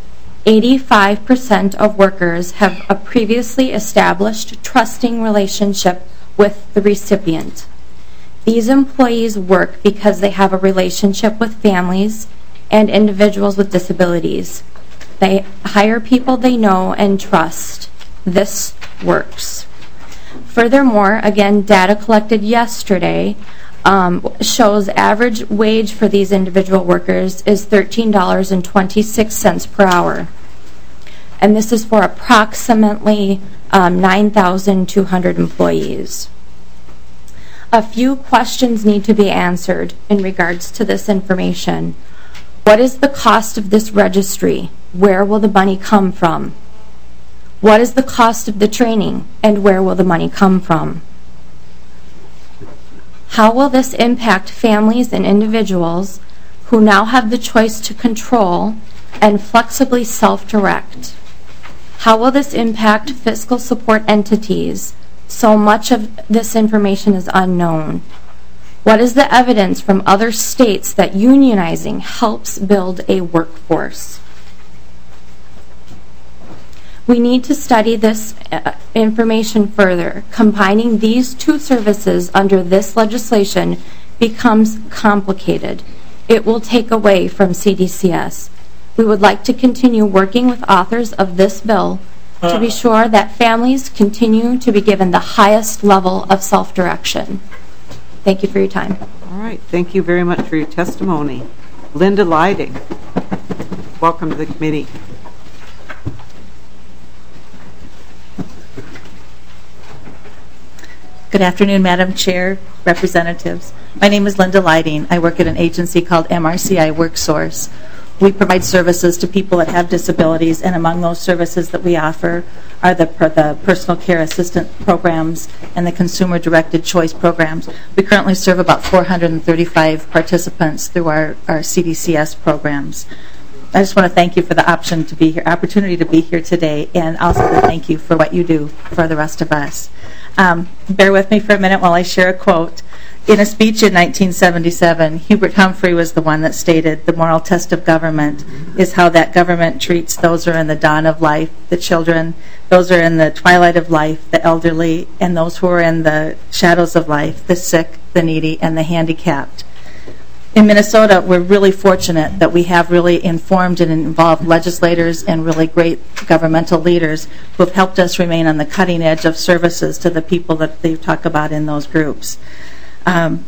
eighty-five percent of workers have a previously established trusting relationship with the recipient. These employees work because they have a relationship with families and individuals with disabilities. They hire people they know and trust. This works. Furthermore, again, data collected yesterday um, shows average wage for these individual workers is thirteen dollars and twenty-six cents per hour. And this is for approximately um, nine thousand two hundred employees. A few questions need to be answered in regards to this information. What is the cost of this registry? Where will the money come from? What is the cost of the training, and where will the money come from? How will this impact families and individuals who now have the choice to control and flexibly self-direct? How will this impact fiscal support entities? So much of this information is unknown. What is the evidence from other states that unionizing helps build a workforce? We need to study this uh, information further. Combining these two services under this legislation becomes complicated. It will take away from C D C S. We would like to continue working with authors of this bill to be sure that families continue to be given the highest level of self-direction. Thank you for your time. All right. Thank you very much for your testimony. Linda Leiding, welcome to the committee. Good afternoon, Madam Chair, representatives. My name is Linda Leiding. I work at an agency called M R C I WorkSource. We provide services to people that have disabilities, and among those services that we offer are the, the personal care assistant programs and the consumer directed choice programs. We currently serve about four hundred thirty-five participants through our, our C D C S programs. I just want to thank you for the option to be here, opportunity to be here today, and also to thank you for what you do for the rest of us. Um, bear with me for a minute while I share a quote. In a speech in nineteen seventy-seven, Hubert Humphrey was the one that stated, "The moral test of government is how that government treats those who are in the dawn of life, the children, those who are in the twilight of life, the elderly, and those who are in the shadows of life, the sick, the needy, and the handicapped." In Minnesota, we're really fortunate that we have really informed and involved legislators and really great governmental leaders who have helped us remain on the cutting edge of services to the people that they talk about in those groups. Um,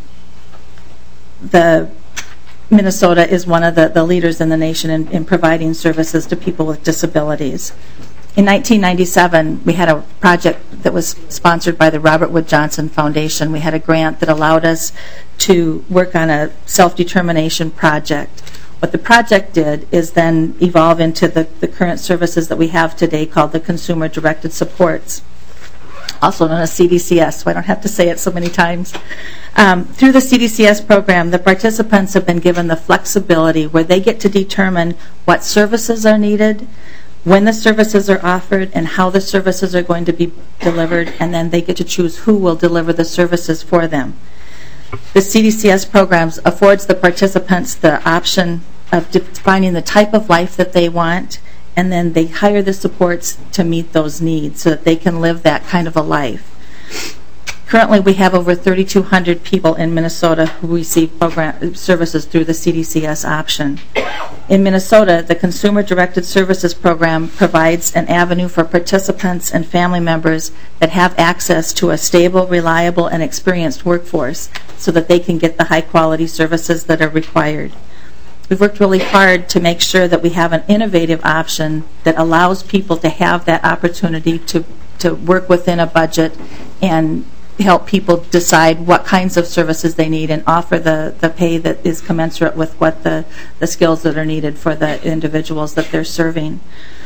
the Minnesota is one of the, the leaders in the nation in, in providing services to people with disabilities. In nineteen ninety-seven, we had a project that was sponsored by the Robert Wood Johnson Foundation. We had a grant that allowed us to work on a self-determination project. What the project did is then evolve into the, the current services that we have today called the Consumer Directed Supports, also known as C D C S, so I don't have to say it so many times. Um, through the C D C S program, the participants have been given the flexibility where they get to determine what services are needed, when the services are offered, and how the services are going to be delivered, and then they get to choose who will deliver the services for them. The C D C S programs affords the participants the option of defining the type of life that they want, and then they hire the supports to meet those needs so that they can live that kind of a life. Currently, we have over thirty-two hundred people in Minnesota who receive program services through the C D C S option. In Minnesota, the Consumer Directed Services Program provides an avenue for participants and family members that have access to a stable, reliable, and experienced workforce so that they can get the high-quality services that are required. We've worked really hard to make sure that we have an innovative option that allows people to have that opportunity to, to work within a budget and help people decide what kinds of services they need and offer the, the pay that is commensurate with what the, the skills that are needed for the individuals that they're serving.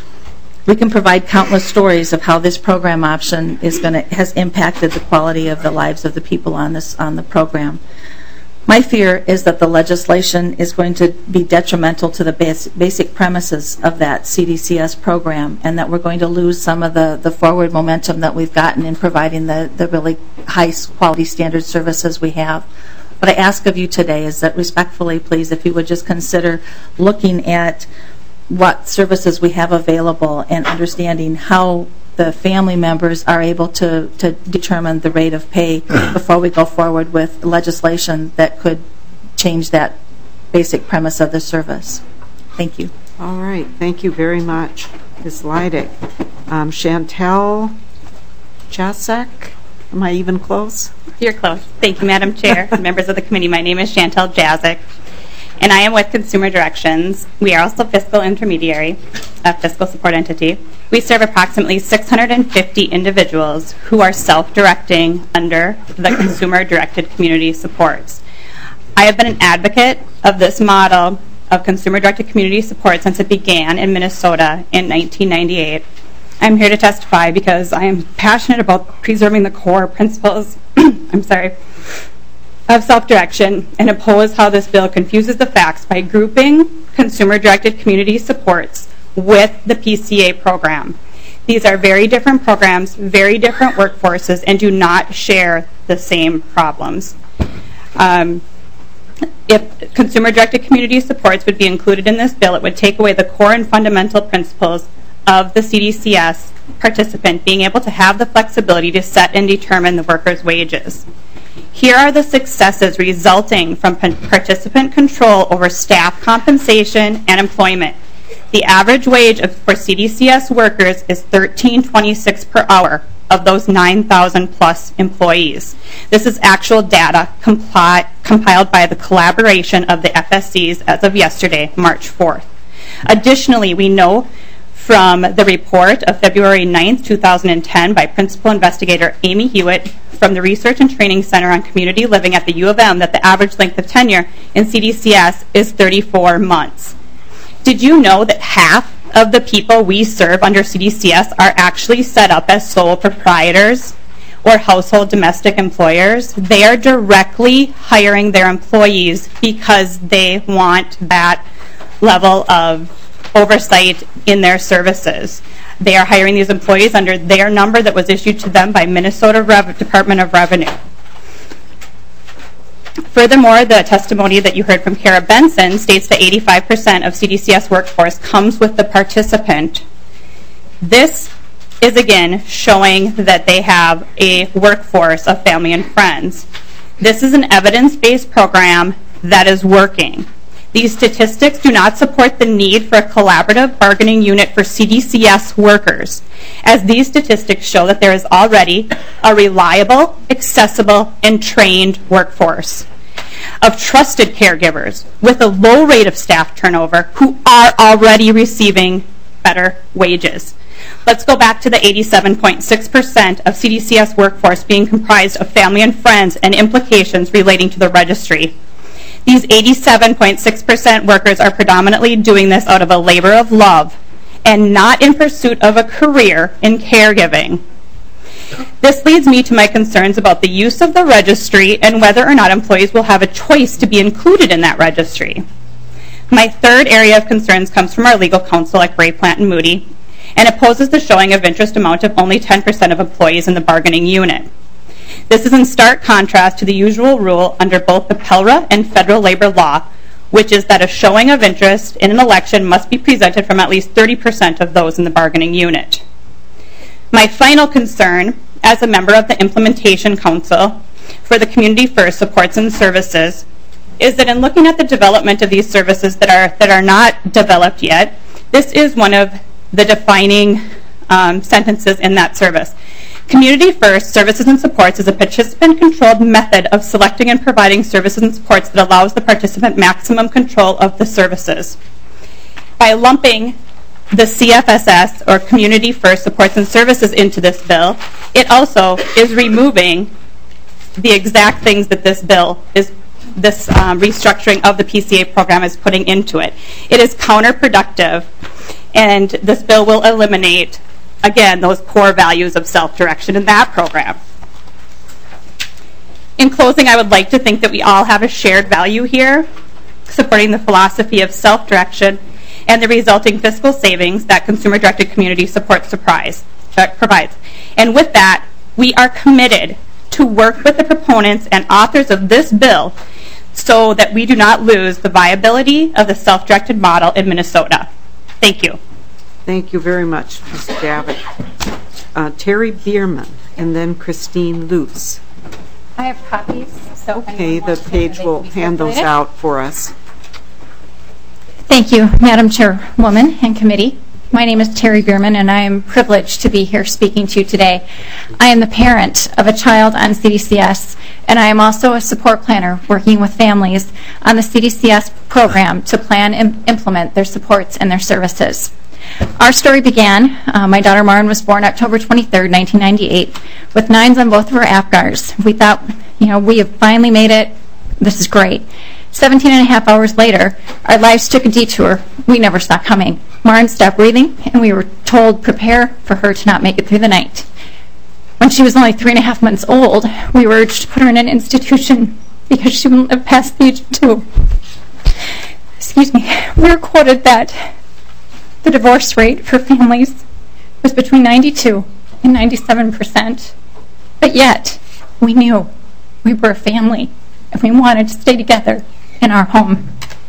We can provide countless stories of how this program option is going to has impacted the quality of the lives of the people on this on the program. My fear is that the legislation is going to be detrimental to the bas basic premises of that C D C S program, and that we're going to lose some of the, the forward momentum that we've gotten in providing the, the really high quality standard services we have. What I ask of you today is that respectfully, please, if you would just consider looking at what services we have available and understanding how the family members are able to, to determine the rate of pay before we go forward with legislation that could change that basic premise of the service. Thank you. All right. Thank you very much, Miz Leidig. Um, Chantel Jasek, am I even close? You're close. Thank you, Madam Chair, members of the committee. My name is Chantel Jasek, and I am with Consumer Directions. We are also fiscal intermediary, a fiscal support entity. We serve approximately six hundred fifty individuals who are self-directing under the consumer-directed community supports. I have been an advocate of this model of consumer-directed community support since it began in Minnesota in nineteen ninety-eight. I'm here to testify because I am passionate about preserving the core principles I'm sorry, of self-direction and oppose how this bill confuses the facts by grouping consumer-directed community supports with the P C A program. These are very different programs, very different workforces, and do not share the same problems. Um, if consumer-directed community supports would be included in this bill, it would take away the core and fundamental principles of the C D C S participant being able to have the flexibility to set and determine the worker's wages. Here are the successes resulting from participant control over staff compensation and employment. The average wage of, for C D C S workers is thirteen twenty-six per hour of those nine thousand plus employees. This is actual data compli- compiled by the collaboration of the F S Cs as of yesterday, March fourth. Additionally, we know from the report of February ninth, two thousand ten by Principal Investigator Amy Hewitt from the Research and Training Center on Community Living at the U of M that the average length of tenure in C D C S is thirty-four months. Did you know that half of the people we serve under C D C S are actually set up as sole proprietors or household domestic employers? They are directly hiring their employees because they want that level of oversight in their services. They are hiring these employees under their number that was issued to them by Minnesota Rev- Department of Revenue. Furthermore, the testimony that you heard from Kara Benson states that eighty-five percent of C D C S workforce comes with the participant. This is again showing that they have a workforce of family and friends. This is an evidence-based program that is working. These statistics do not support the need for a collaborative bargaining unit for C D C S workers, as these statistics show that there is already a reliable, accessible, and trained workforce of trusted caregivers with a low rate of staff turnover who are already receiving better wages. Let's go back to the eighty-seven point six percent of C D C S workforce being comprised of family and friends and implications relating to the registry. These eighty-seven point six percent workers are predominantly doing this out of a labor of love and not in pursuit of a career in caregiving. This leads me to my concerns about the use of the registry and whether or not employees will have a choice to be included in that registry. My third area of concerns comes from our legal counsel at Gray, Plant and Moody, and opposes the showing of interest amount of only ten percent of employees in the bargaining unit. This is in stark contrast to the usual rule under both the PELRA and federal labor law, which is that a showing of interest in an election must be presented from at least thirty percent of those in the bargaining unit. My final concern, as a member of the Implementation Council for the Community First Supports and Services, is that in looking at the development of these services that are, that are not developed yet, this is one of the defining um, sentences in that service. Community First Services and Supports is a participant-controlled method of selecting and providing services and supports that allows the participant maximum control of the services. By lumping the C F S S, or Community First Supports and Services, into this bill, it also is removing the exact things that this bill is, this um, restructuring of the P C A program is putting into it. It is counterproductive, and this bill will eliminate, again, those core values of self-direction in that program. In closing, I would like to think that we all have a shared value here, supporting the philosophy of self-direction and the resulting fiscal savings that consumer-directed community support surprise, uh, provides. And with that, we are committed to work with the proponents and authors of this bill so that we do not lose the viability of the self-directed model in Minnesota. Thank you. Thank you very much, Miz Gavitt. Uh, Terry Bierman, and then Christine Lutz. I have copies. So okay, the page will hand those out for us. Thank you, Madam Chairwoman and committee. My name is Terry Bierman, and I am privileged to be here speaking to you today. I am the parent of a child on C D C S, and I am also a support planner working with families on the C D C S program to plan and implement their supports and their services. Our story began, uh, my daughter Marin was born October twenty-third, nineteen ninety-eight, with nines on both of her APGARs. We thought, you know, we have finally made it. This is great. seventeen and a half hours later, our lives took a detour we never saw coming. Marin stopped breathing, and we were told, prepare for her to not make it through the night. When she was only three and a half months old, we were urged to put her in an institution because she wouldn't live past the age of two. Excuse me. We were quoted that the divorce rate for families was between ninety-two and ninety-seven percent. But yet, we knew we were a family, and we wanted to stay together in our home.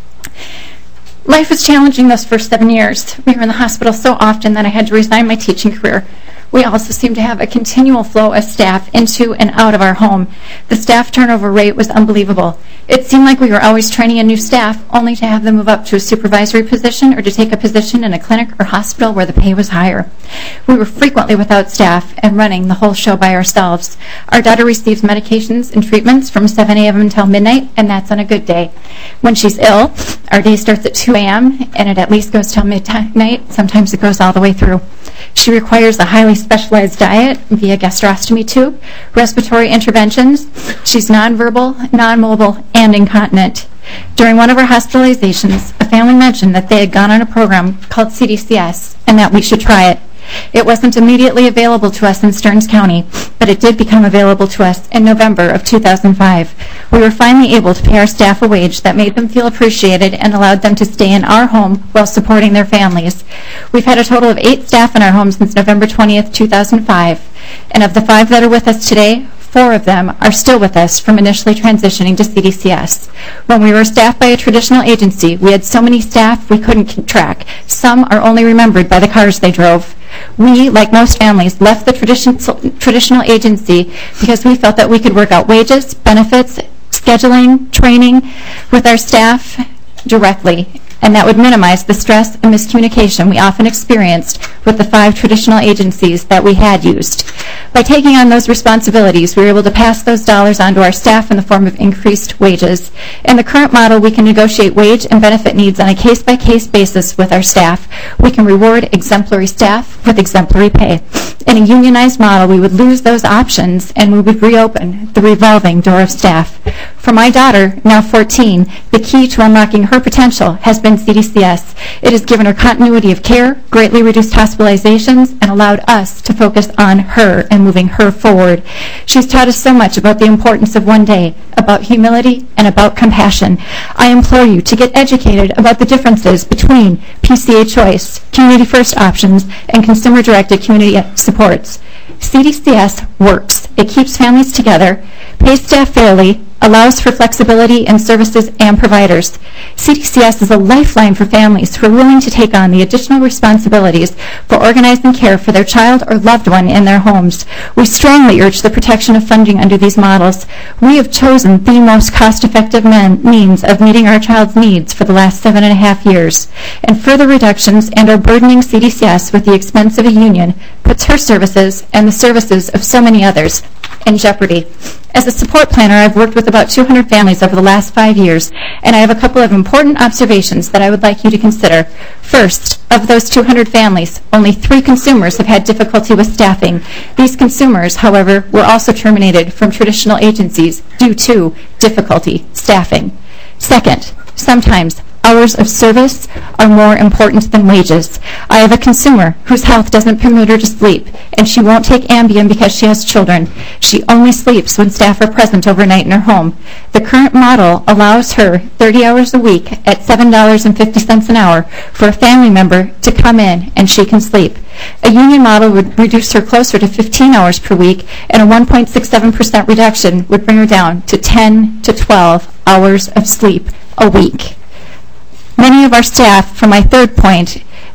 Life was challenging those first seven years. We were in the hospital so often that I had to resign my teaching career. We also seemed to have a continual flow of staff into and out of our home. The staff turnover rate was unbelievable. It seemed like we were always training in new staff, only to have them move up to a supervisory position or to take a position in a clinic or hospital where the pay was higher. We were frequently without staff and running the whole show by ourselves. Our daughter receives medications and treatments from seven a.m. until midnight, and that's on a good day. When she's ill, our day starts at two a.m. and it at least goes till midnight. Sometimes it goes all the way through. She requires a highly specialized diet via gastrostomy tube, respiratory interventions. She's nonverbal, non-mobile, and incontinent. During one of her hospitalizations, a family mentioned that they had gone on a program called C D C S and that we should try it. It wasn't immediately available to us in Stearns County, but it did become available to us in November of two thousand five. We were finally able to pay our staff a wage that made them feel appreciated and allowed them to stay in our home while supporting their families. We've had a total of eight staff in our home since November twentieth, two thousand five, and of the five that are with us today, four of them are still with us from initially transitioning to C D C S. When we were staffed by a traditional agency, we had so many staff we couldn't keep track. Some are only remembered by the cars they drove. We, like most families, left the tradition, traditional agency because we felt that we could work out wages, benefits, scheduling, training with our staff directly, and that would minimize the stress and miscommunication we often experienced with the five traditional agencies that we had used. By taking on those responsibilities, we were able to pass those dollars on to our staff in the form of increased wages. In the current model, we can negotiate wage and benefit needs on a case-by-case basis with our staff. We can reward exemplary staff with exemplary pay. In a unionized model, we would lose those options and we would reopen the revolving door of staff. For my daughter, now fourteen, the key to unlocking her potential has been C D C S. It has given her continuity of care, greatly reduced hospitalizations, and allowed us to focus on her and moving her forward. She's taught us so much about the importance of one day, about humility, and about compassion. I implore you to get educated about the differences between P C A choice, community first options, and consumer-directed community supports. C D C S works. It keeps families together, pays staff fairly, allows for flexibility in services and providers. C D C S is a lifeline for families who are willing to take on the additional responsibilities for organizing care for their child or loved one in their homes. We strongly urge the protection of funding under these models. We have chosen the most cost-effective means of meeting our child's needs for the last seven and a half years. And further reductions and are burdening C D C S with the expense of a union puts her services and the services of so many others in jeopardy. As a support planner, I've worked with about two hundred families over the last five years, and I have a couple of important observations that I would like you to consider. First, of those two hundred families, only three consumers have had difficulty with staffing. These consumers, however, were also terminated from traditional agencies due to difficulty staffing. Second, sometimes hours of service are more important than wages. I have a consumer whose health doesn't permit her to sleep, and she won't take Ambien because she has children. She only sleeps when staff are present overnight in her home. The current model allows her thirty hours a week at seven dollars and fifty cents an hour for a family member to come in and she can sleep. A union model would reduce her closer to fifteen hours per week, and a one point six seven percent reduction would bring her down to ten to twelve hours of sleep a week. Many of our staff, for my third point,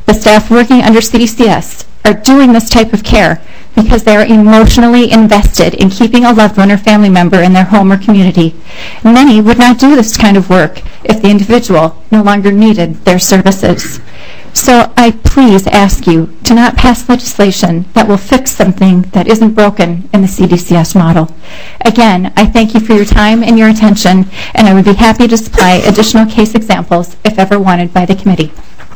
The staff working under C D C S are doing this type of care because they are emotionally invested in keeping a loved one or family member in their home or community. Many would not do this kind of work if the individual no longer needed their services. So I please ask you to not pass legislation that will fix something that isn't broken in the C D C S model. Again, I thank you for your time and your attention, and I would be happy to supply additional case examples if ever wanted by the committee.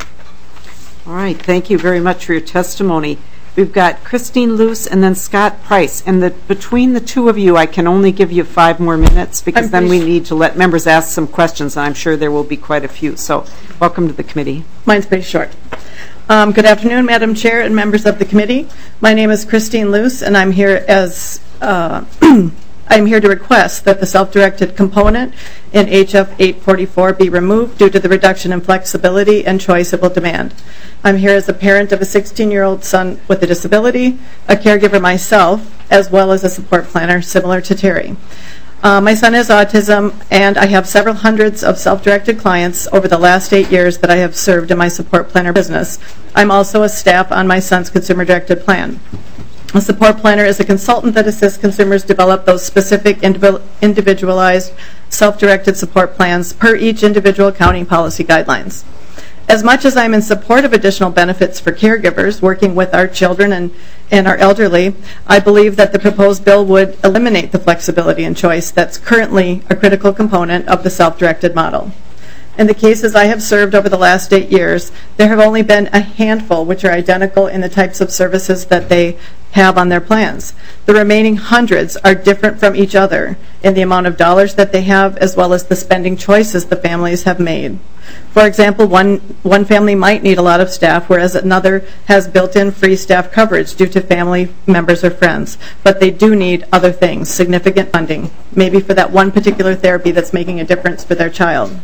All right, thank you very much for your testimony. We've got Christine Luce and then Scott Price. And the, between the two of you, I can only give you five more minutes because then we need to let members ask some questions, and I'm sure there will be quite a few. So welcome to the committee. Mine's pretty short. Um, good afternoon, Madam Chair and members of the committee. My name is Christine Luce, and I'm here as uh, I'm here to request that the self-directed component in H F eight forty-four be removed due to the reduction in flexibility and choice it will demand. I'm here as a parent of a sixteen-year-old son with a disability, a caregiver myself, as well as a support planner similar to Terry. Uh, my son has autism, and I have several hundreds of self-directed clients over the last eight years that I have served in my support planner business. I'm also a staff on my son's consumer-directed plan. A support planner is a consultant that assists consumers develop those specific individualized self-directed support plans per each individual accounting policy guidelines. As much as I'm in support of additional benefits for caregivers working with our children and, and our elderly, I believe that the proposed bill would eliminate the flexibility and choice that's currently a critical component of the self-directed model. In the cases I have served over the last eight years, there have only been a handful which are identical in the types of services that they have on their plans. The remaining hundreds are different from each other in the amount of dollars that they have as well as the spending choices the families have made. For example, one, one family might need a lot of staff, whereas another has built-in free staff coverage due to family members or friends. But they do need other things, significant funding, maybe for that one particular therapy that's making a difference for their child.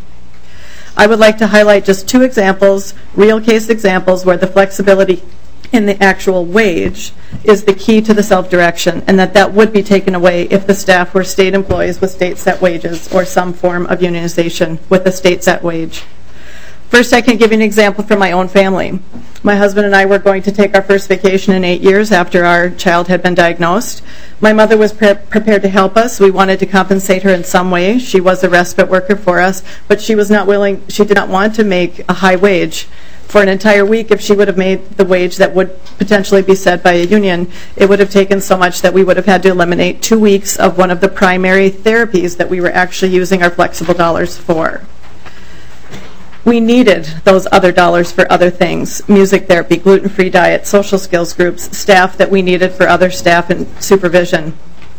I would like to highlight just two examples, real case examples, where the flexibility in the actual wage is the key to the self-direction, and that that would be taken away if the staff were state employees with state set wages or some form of unionization with a state set wage. First, I can give you an example from my own family. My husband and I were going to take our first vacation in eight years after our child had been diagnosed. My mother was pre- prepared to help us. We wanted to compensate her in some way. She was a respite worker for us, but she was not willing, she did not want to make a high wage. For an entire week, if she would have made the wage that would potentially be set by a union, it would have taken so much that we would have had to eliminate two weeks of one of the primary therapies that we were actually using our flexible dollars for. We needed those other dollars for other things, music therapy, gluten-free diet, social skills groups, staff that we needed for other staff and supervision.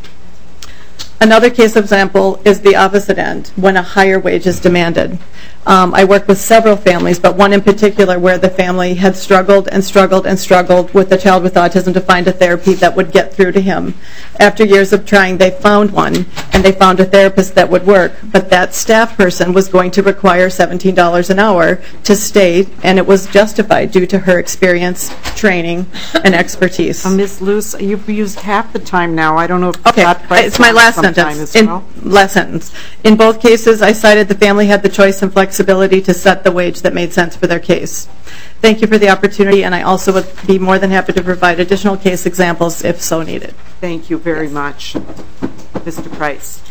Another case example is the opposite end, when a higher wage is demanded. Um, I work with several families, but one in particular where the family had struggled and struggled and struggled with a child with autism to find a therapy that would get through to him. After years of trying, they found one, and they found a therapist that would work, but that staff person was going to require seventeen dollars an hour to stay, and it was justified due to her experience, training, and expertise. Uh, Miz Luce, you've used half the time now. I don't know if Okay, Scott Price it's my last has some time sentence. as In, well. last sentence. In both cases, I cited the family had the choice and flexibility to set the wage that made sense for their case. Thank you for the opportunity, and I also would be more than happy to provide additional case examples if so needed. Thank you very yes. much. Mister Price.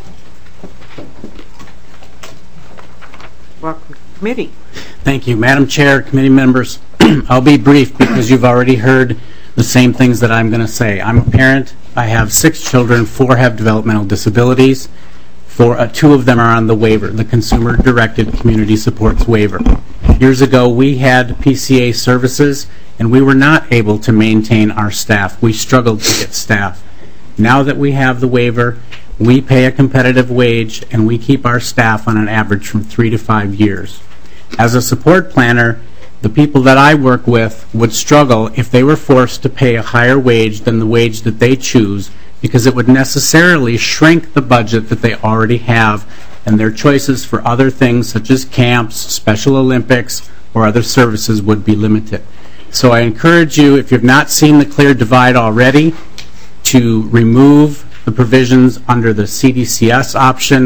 Welcome to the committee. Thank you, Madam Chair, committee members. I'll be brief because you've already heard the same things that I'm going to say. I'm a parent. I have six children. Four have developmental disabilities. Four, uh, two of them are on the waiver, the Consumer Directed Community Supports waiver. Years ago, we had P C A services, and we were not able to maintain our staff. We struggled to get staff. Now that we have the waiver, we pay a competitive wage, and we keep our staff on an average from three to five years. As a support planner, the people that I work with would struggle if they were forced to pay a higher wage than the wage that they choose, because it would necessarily shrink the budget that they already have, and their choices for other things such as camps, Special Olympics, or other services would be limited. So I encourage you, if you've not seen the clear divide already, to remove the provisions under the C D C S option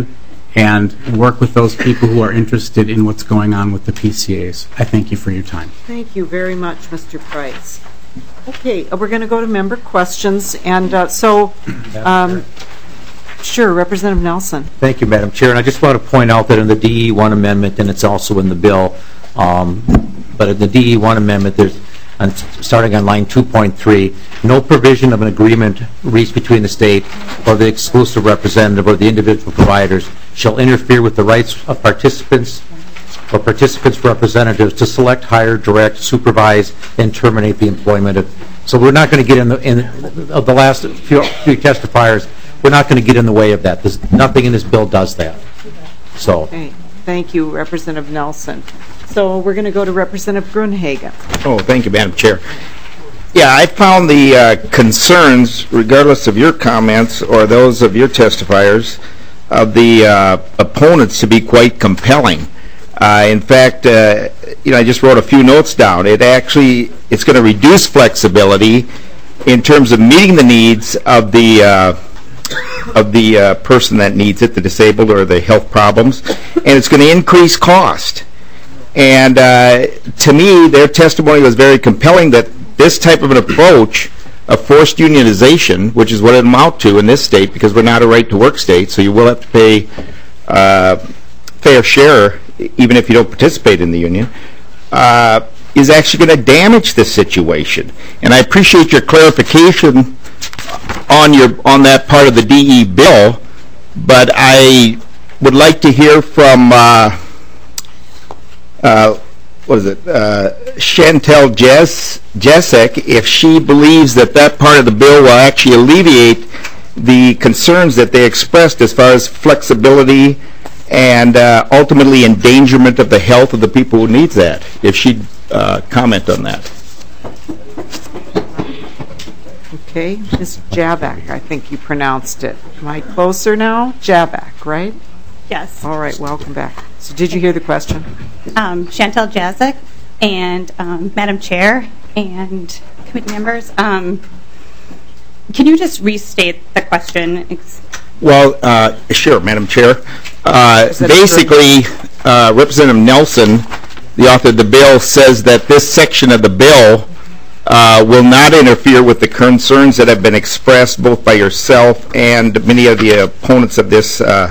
and work with those people who are interested in what's going on with the P C As. I thank you for your time. Thank you very much, Mister Price. Okay, uh, we're going to go to member questions, and uh, so, um, sure, Representative Nelson. Thank you, Madam Chair. And I just want to point out that in the D E one amendment, and it's also in the bill, um, but in the D E one amendment, there's, on, starting on line two point three, no provision of an agreement reached between the state or the exclusive representative or the individual providers shall interfere with the rights of participants or participants' representatives to select, hire, direct, supervise, and terminate the employment of. So we're not going to get in the in of the last few, few testifiers. We're not going to get in the way of that. There's nothing in this bill does that. So. Okay. Thank you, Representative Nelson. So we're going to go to Representative Grunhagen. Oh, thank you, Madam Chair. Yeah, I found the uh, concerns, regardless of your comments or those of your testifiers, of the uh, opponents to be quite compelling. Uh, in fact, uh, you know, I just wrote a few notes down. It actually, it's going to reduce flexibility in terms of meeting the needs of the uh, of the uh, person that needs it, the disabled or the health problems, and it's going to increase cost. And uh, to me, their testimony was very compelling that this type of an approach of forced unionization, which is what it amounts to in this state, because we're not a right-to-work state, so you will have to pay uh, fair share even if you don't participate in the union, uh, is actually going to damage the situation. And I appreciate your clarification on your on that part of the D E bill, but I would like to hear from uh, uh, what is it, uh, Chantel Jess, Jessic, if she believes that that part of the bill will actually alleviate the concerns that they expressed as far as flexibility and uh, ultimately endangerment of the health of the people who needs that. If she'd uh, comment on that. Okay, Miz Jabak, I think you pronounced it. Am I closer now? Jabak, right? Yes. All right, welcome back. So did you hear the question? Um, Chantel Jazik and um, Madam Chair and committee members, um, can you just restate the question? Well, uh, sure, Madam Chair. Uh, basically, uh, Representative Nelson, the author of the bill, says that this section of the bill uh, will not interfere with the concerns that have been expressed both by yourself and many of the opponents of this uh,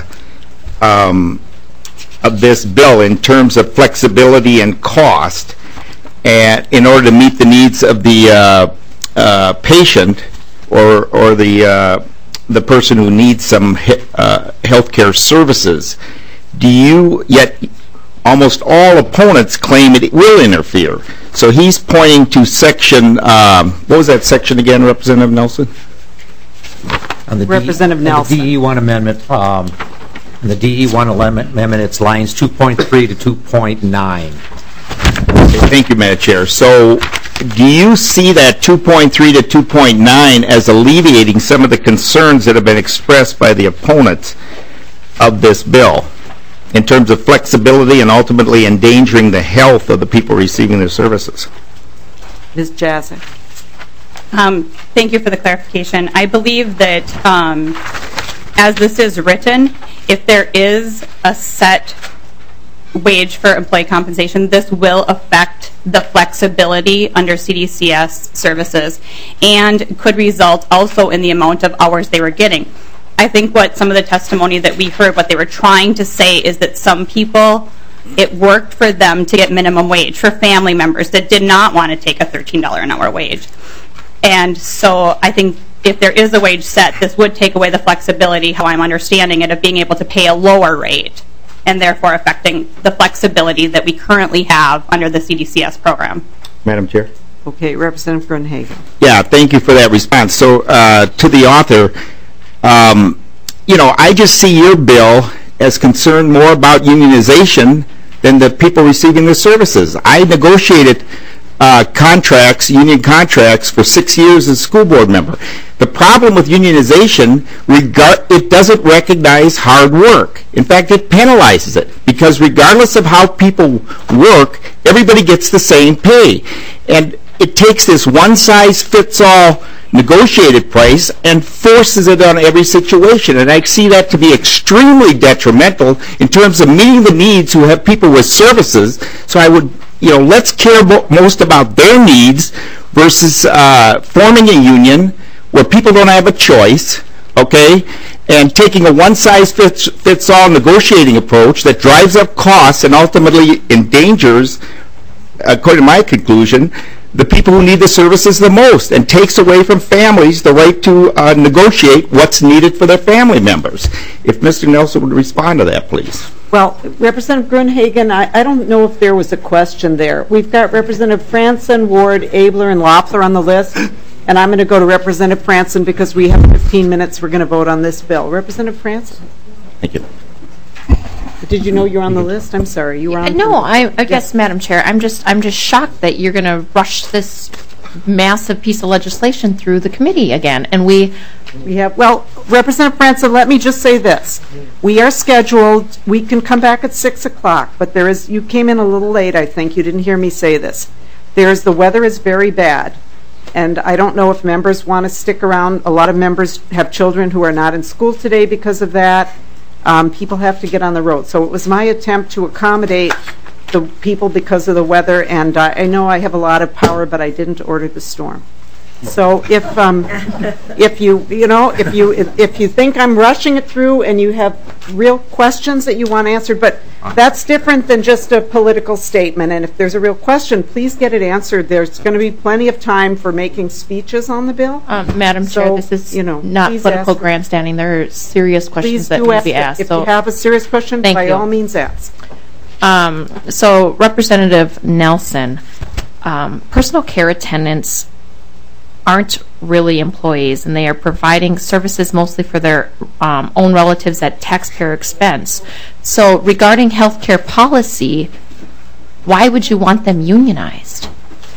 um, of this bill in terms of flexibility and cost, and in order to meet the needs of the uh, uh, patient or or the uh, the person who needs some uh, health care services. Do you, yet almost all opponents claim it will interfere. So he's pointing to section, um, what was that section again, Representative Nelson? On the Representative D, Nelson. On the D E one amendment, um, in the D E one amendment, it's lines two point three to two point nine. Okay, thank you, Madam Chair. So do you see that two point three to two point nine as alleviating some of the concerns that have been expressed by the opponents of this bill in terms of flexibility and ultimately endangering the health of the people receiving their services? Miz Jazik. Um, thank you for the clarification. I believe that um, as this is written, if there is a set wage for employee compensation, this will affect the flexibility under C D C S services and could result also in the amount of hours they were getting. I think what some of the testimony that we heard, what they were trying to say is that some people, it worked for them to get minimum wage for family members that did not want to take a thirteen dollars an hour wage. And so I think if there is a wage set, this would take away the flexibility, how I'm understanding it, of being able to pay a lower rate, and therefore affecting the flexibility that we currently have under the C D C S program. Madam Chair? Okay, Representative Grunhagen. Yeah, thank you for that response. So uh, to the author, um, you know, I just see your bill as concerned more about unionization than the people receiving the services. I negotiated uh, contracts, union contracts, for six years as a school board member. The problem with unionization, regard, it doesn't recognize hard work. In fact, it penalizes it, because regardless of how people work, everybody gets the same pay. And it takes this one-size-fits-all negotiated price and forces it on every situation. And I see that to be extremely detrimental in terms of meeting the needs who have people with services. So I would, you know, let's care mo- most about their needs versus uh, forming a union where people don't have a choice, okay, and taking a one-size-fits-all negotiating approach that drives up costs and ultimately endangers, according to my conclusion, the people who need the services the most, and takes away from families the right to uh, negotiate what's needed for their family members. If Mister Nelson would respond to that, please. Well, Representative Grunhagen, I, I don't know if there was a question there. We've got Representative Franson, Ward, Abler, and Loeffler on the list, and I'm going to go to Representative Franson because we have fifteen minutes. We're going to vote on this bill. Representative Franson? Thank you. Did you know you're on the list? I'm sorry. You were on. No, I, I guess, Madam Chair, I'm just I'm just shocked that you're going to rush this massive piece of legislation through the committee again, and we. We have, well, Representative Franson, let me just say this. We are scheduled, we can come back at six o'clock, but there is, you came in a little late, I think. You didn't hear me say this. There's, the weather is very bad, and I don't know if members want to stick around. A lot of members have children who are not in school today because of that. Um, people have to get on the road. So it was my attempt to accommodate the people because of the weather, and uh, I know I have a lot of power, but I didn't order the storm. So if um, if you you know if you if, if you think I'm rushing it through and you have real questions that you want answered, but that's different than just a political statement. And if there's a real question, please get it answered. There's going to be plenty of time for making speeches on the bill. Um, Madam so, Chair, this is you know, not political ask. grandstanding. There are serious questions Please that do need ask to be asked. If so you have a serious question, thank by you. all means ask. Um, so Representative Nelson, um, personal care attendants aren't really employees, and they are providing services mostly for their um, own relatives at taxpayer expense. So regarding health care policy, why would you want them unionized?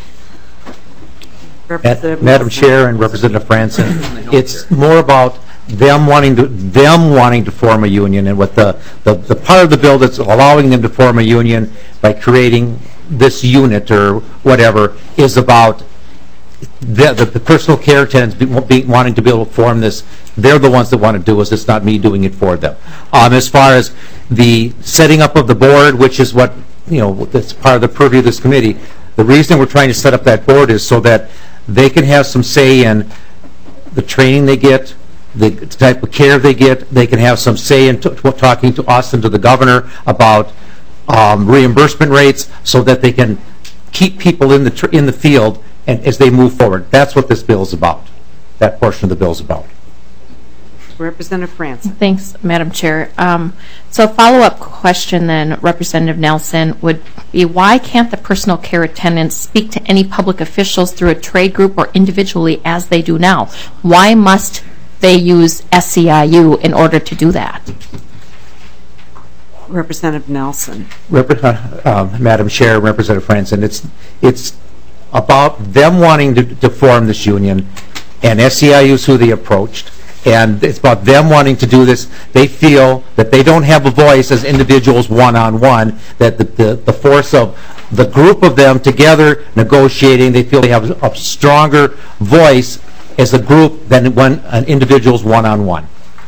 Madam Nelson. Chair and Representative Franson, it's more about them wanting to them wanting to form a union, and what the, the, the part of the bill that's allowing them to form a union by creating this unit or whatever is about The, the, the personal care attendants be, be, wanting to be able to form this. They're the ones that want to do this. It's not me doing it for them. Um, as far as the setting up of the board, which is what, you know, that's part of the purview of this committee, the reason we're trying to set up that board is so that they can have some say in the training they get, the type of care they get. They can have some say in t- t- talking to us and to the governor about um, reimbursement rates, so that they can keep people in the tr- in the field. And as they move forward, that's what this bill is about. That portion of the bill is about. Representative Franson. Thanks, Madam Chair. Um, so a follow-up question then, Representative Nelson, would be why can't the personal care attendants speak to any public officials through a trade group or individually as they do now? Why must they use S C I U in order to do that? Representative Nelson. Rep- uh, uh, Madam Chair, Representative Franson, it's it's about them wanting to, to form this union, and S C I U is who they approached, and it's about them wanting to do this. They feel that they don't have a voice as individuals one-on-one, that the, the, the force of the group of them together negotiating, they feel they have a stronger voice as a group than when an individual's one-on-one.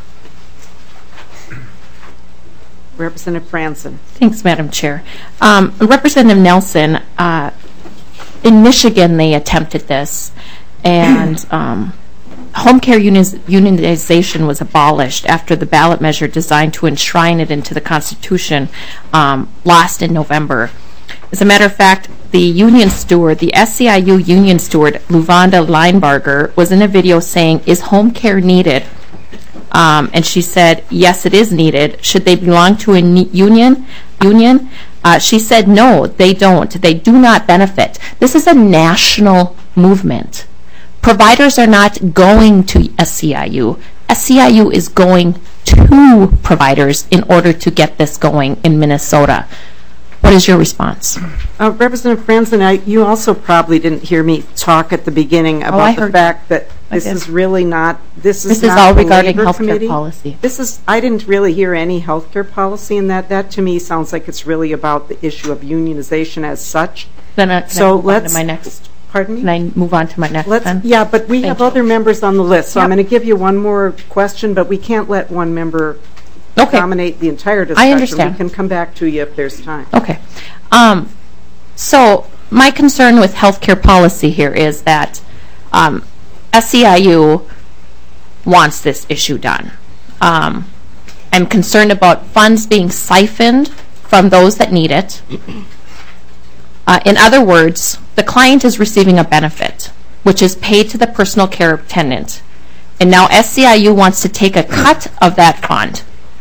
Representative Franson. Thanks, Madam Chair. Um, Representative Nelson, uh, in Michigan, they attempted this, and um, home care unions, unionization was abolished after the ballot measure designed to enshrine it into the Constitution um, lost in November. As a matter of fact, the union steward, the S C I U union steward, Luvanda Linebarger, was in a video saying, "Is home care needed?" Um, and she said, "Yes, it is needed. Should they belong to a ne- union?" Union? Uh, she said, "No, they don't. They do not benefit." This is a national movement. Providers are not going to S C I U. S C I U is going to providers in order to get this going in Minnesota. What is your response? Uh, Representative Franson, I, you also probably didn't hear me talk at the beginning about oh, I the heard fact that I this did. is really not, this is This is not all the regarding Labor healthcare Committee. policy. This is, I didn't really hear any healthcare policy in that. That to me sounds like it's really about the issue of unionization as such. Then uh, can so I move on let's, to my next Pardon me? Can I move on to my next Let's, one? yeah, but we Thank have you. other members on the list, so I'm Yep. going to give you one more question, but we can't let one member Okay. dominate the entire discussion. understand. We can come back to you if there's time. Okay. Um, so my concern with healthcare policy here is that um, S E I U wants this issue done. Um, I'm concerned about funds being siphoned from those that need it. Uh, in other words, the client is receiving a benefit, which is paid to the personal care attendant. And now S E I U wants to take a cut of that fund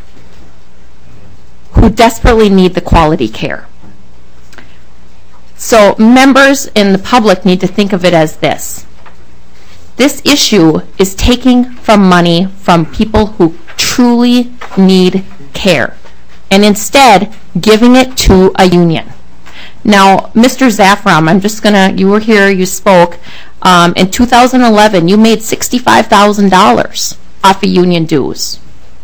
who desperately need the quality care. So members in the public need to think of it as this. This issue is taking from money from people who truly need care and instead giving it to a union. Now, Mister Zafram, I'm just going to, you were here, you spoke. Um, in two thousand eleven, you made sixty-five thousand dollars off of union dues.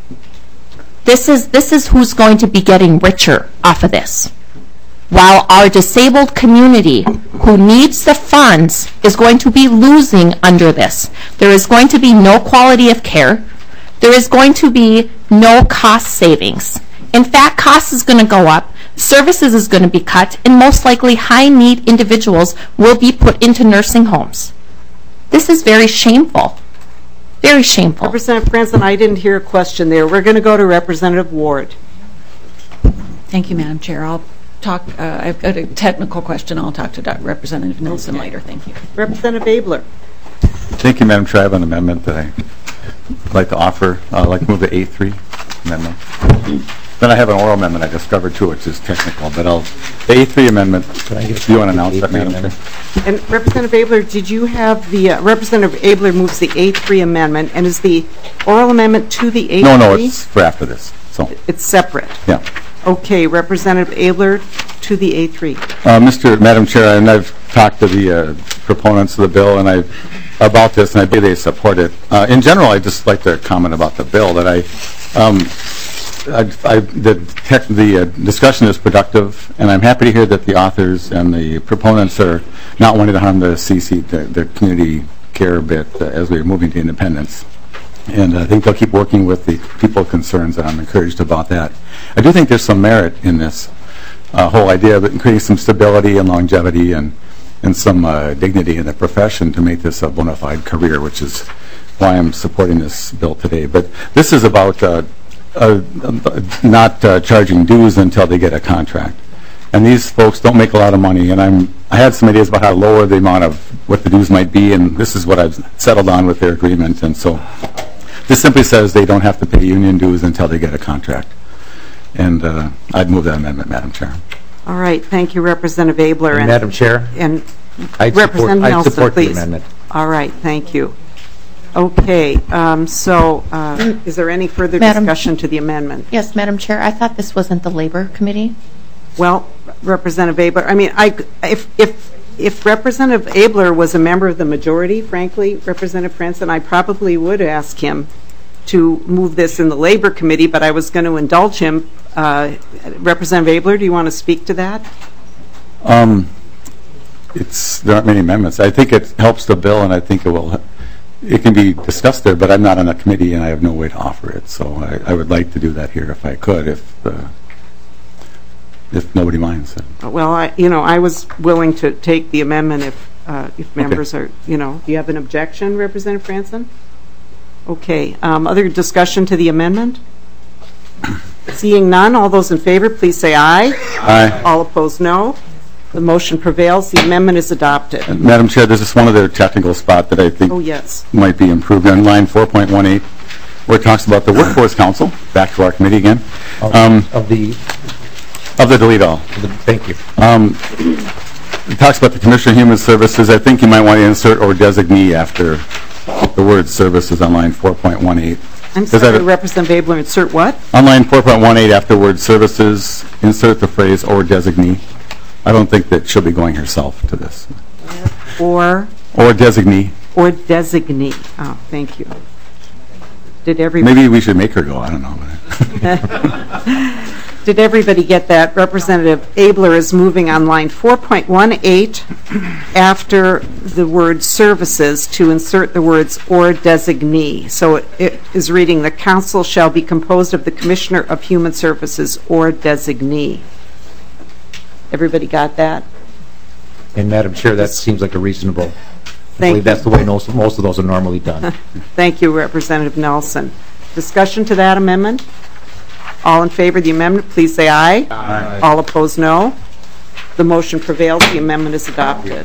This is, this is who's going to be getting richer off of this. While our disabled community who needs the funds is going to be losing under this. There is going to be no quality of care. There is going to be no cost savings. In fact, cost is going to go up, services is going to be cut, and most likely high-need individuals will be put into nursing homes. This is very shameful. Very shameful. Representative Franson, I didn't hear a question there. We're going to go to Representative Ward. Thank you, Madam Chair. I'll talk, uh, I've got a technical question. I'll talk to Doctor Representative Nelson later. Thank you. Representative Abler. Thank you, Madam Chair. I have an amendment that I'd like to offer. Uh, I'd like to move the A three amendment. Then I have an oral amendment I discovered too, which is technical, but I'll, the A three amendment, do you want to announce that, Madam Chair? And Representative Abler, did you have the, uh, Representative Abler moves the A three amendment, and is the oral amendment to the A three? No, no, it's for after this, so. It's separate. Yeah. Okay, Representative Abler to the A three. Uh, Mister Madam Chair, and I've talked to the uh, proponents of the bill and I about this, and I believe they support it. Uh, in general, I'd just like to comment about the bill that I, um, I, I the, tech, the uh, discussion is productive, and I'm happy to hear that the authors and the proponents are not wanting to harm the C C, the, the community care bit uh, as we're moving to independence. And I think they'll keep working with the people concerns, and I'm encouraged about that. I do think there's some merit in this uh, whole idea of creating some stability and longevity and, and some uh, dignity in the profession to make this a bona fide career, which is why I'm supporting this bill today. But this is about uh, uh, not uh, charging dues until they get a contract. And these folks don't make a lot of money, and I'm, I had some ideas about how to lower the amount of what the dues might be, and this is what I've settled on with their agreement. And so this simply says they don't have to pay union dues until they get a contract. And uh, I'd move that amendment, Madam Chair. All right, thank you, Representative Abler. And And Madam Chair, And I'd Representative support, I'd Nelson, support the please. amendment. All right, thank you. Okay, um, so uh, is there any further Madam- discussion to the amendment? Yes, Madam Chair, I thought this wasn't the Labor Committee. Well, Representative Abler, I mean, I, if, if, if Representative Abler was a member of the majority, frankly, Representative Franson, I probably would ask him to move this in the Labor Committee, but I was going to indulge him. Uh, Representative Abler, do you want to speak to that? Um, it's, there aren't many amendments. I think it helps the bill, and I think it will, it can be discussed there, but I'm not on a committee, and I have no way to offer it. So I, I would like to do that here if I could, if uh, if nobody minds. Well, I, you know, I was willing to take the amendment if, uh, if members are, you know, do you have an objection, Representative Franson? Okay, um, other discussion to the amendment? Seeing none, all those in favor, please say aye. Aye. All opposed, no. The motion prevails. The amendment is adopted. And Madam Chair, there's just one other technical spot that I think Oh, yes. might be improved on line four point one eight, where it talks about the Workforce Council. Back to our committee again. Of, Um, of the, of the delete all. the, thank you. Um, it talks about the Commissioner of Human Services. I think you might want to insert or designee after the word services on line four point one eight. I'm Does sorry, that- Representative Abler, insert what? On line four point one eight, after word services, insert the phrase or designee. I don't think that she'll be going herself to this. Or, Or designee. or designee. Oh, thank you. Did everybody? Maybe we should make her go. I don't know. did everybody get that? Representative Abler is moving on line four point one eight after the word services to insert the words or designee. So it, it is reading, the council shall be composed of the Commissioner of Human Services or designee. Everybody got that? And Madam Chair, that seems like a reasonable, Thank I believe that's the way most, most of those are normally done. Thank you, Representative Nelson. Discussion to that amendment? All in favor of the amendment, please say aye. Aye. All opposed, no. The motion prevails. The amendment is adopted.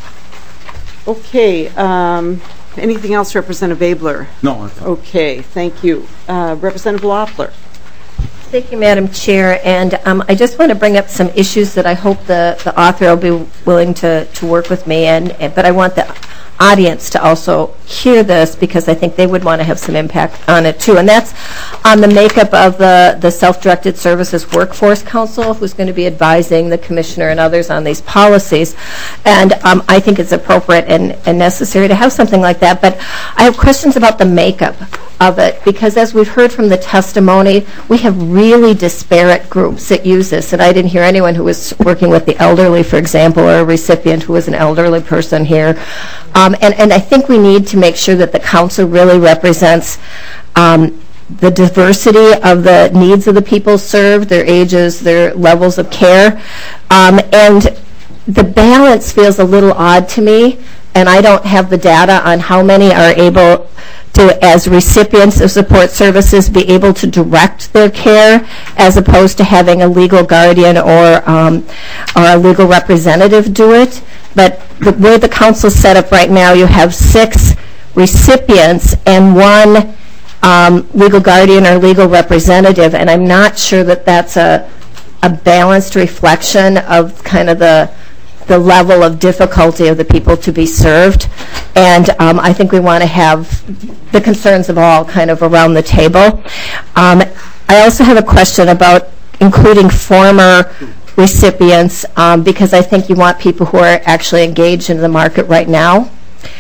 Okay. Um, anything else, Representative Abler? No. Okay. Thank you. Uh, Representative Loeffler. Thank you, Madam Chair. And um, I just want to bring up some issues that I hope the, the author will be willing to, to work with me in. But I want the audience to also hear this because I think they would want to have some impact on it too. And that's on the makeup of the, the Self-Directed Services Workforce Council, who's going to be advising the Commissioner and others on these policies. And um, I think it's appropriate and, and necessary to have something like that. But I have questions about the makeup of it because as we've heard from the testimony, we have really disparate groups that use this. And I didn't hear anyone who was working with the elderly, for example, or a recipient who was an elderly person here. Um, and, and I think we need to make sure that the council really represents um, the diversity of the needs of the people served, their ages, their levels of care. Um, and the balance feels a little odd to me, and I don't have the data on how many are able to, as recipients of support services, be able to direct their care as opposed to having a legal guardian or, um, or a legal representative do it. But the way the council is set up right now, you have six recipients and one um, legal guardian or legal representative, and I'm not sure that that's a, a balanced reflection of kind of the the level of difficulty of the people to be served. And um, I think we want to have the concerns of all kind of around the table. Um, I also have a question about including former recipients um, because I think you want people who are actually engaged in the market right now.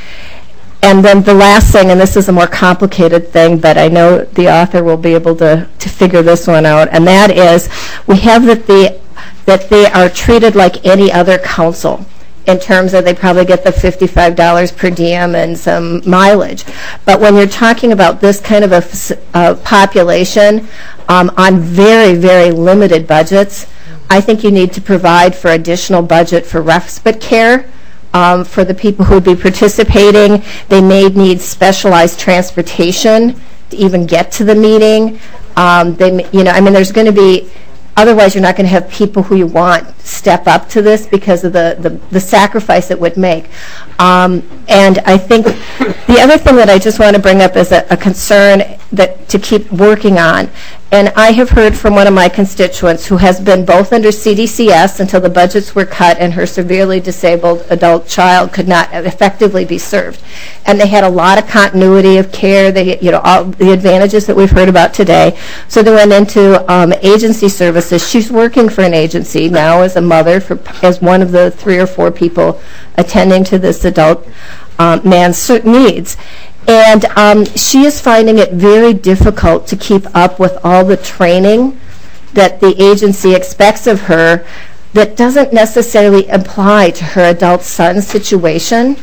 And then the last thing, and this is a more complicated thing, but I know the author will be able to, to figure this one out, and that is we have that the that they are treated like any other council in terms of they probably get the fifty-five dollars per diem and some mileage. But when you're talking about this kind of a uh, population um, on very, very limited budgets, I think you need to provide for additional budget for respite care um, for the people who would be participating. They may need specialized transportation to even get to the meeting. Um, they, you know, I mean, there's going to be otherwise, you're not going to have people who you want step up to this because of the, the, the sacrifice it would make. Um, and I think the other thing that I just want to bring up is a, a concern that to keep working on. And I have heard from one of my constituents who has been both under C D C S until the budgets were cut and her severely disabled adult child could not effectively be served. And they had a lot of continuity of care, they, you know, all the advantages that we've heard about today. So they went into um, agency services. She's working for an agency now as a mother, for, as one of the three or four people attending to this adult um, man's needs. And um, she is finding it very difficult to keep up with all the training that the agency expects of her that doesn't necessarily apply to her adult son's situation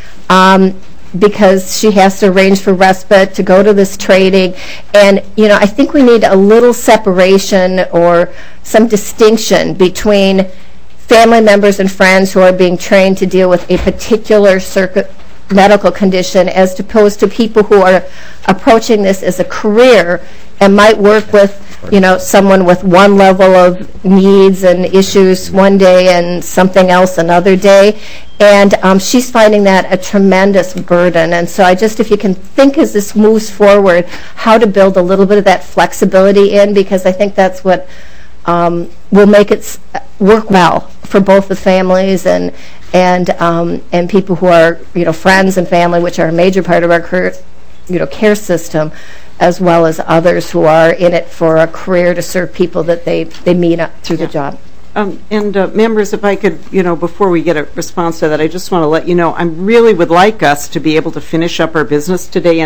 um, because she has to arrange for respite to go to this training. And, you know, I think we need a little separation or some distinction between family members and friends who are being trained to deal with a particular circuit medical condition as opposed to people who are approaching this as a career and might work with, you know, someone with one level of needs and issues one day and something else another day. And um, she's finding that a tremendous burden. And so I just, if you can think as this moves forward, how to build a little bit of that flexibility in, because I think that's what um, will make it work well for both the families and and um, and people who are, you know, friends and family, which are a major part of our career, you know, care system, as well as others who are in it for a career to serve people that they they meet up through yeah. the job. Um, and uh, members, if I could, you know, before we get a response to that, I just want to let you know I really would like us to be able to finish up our business today and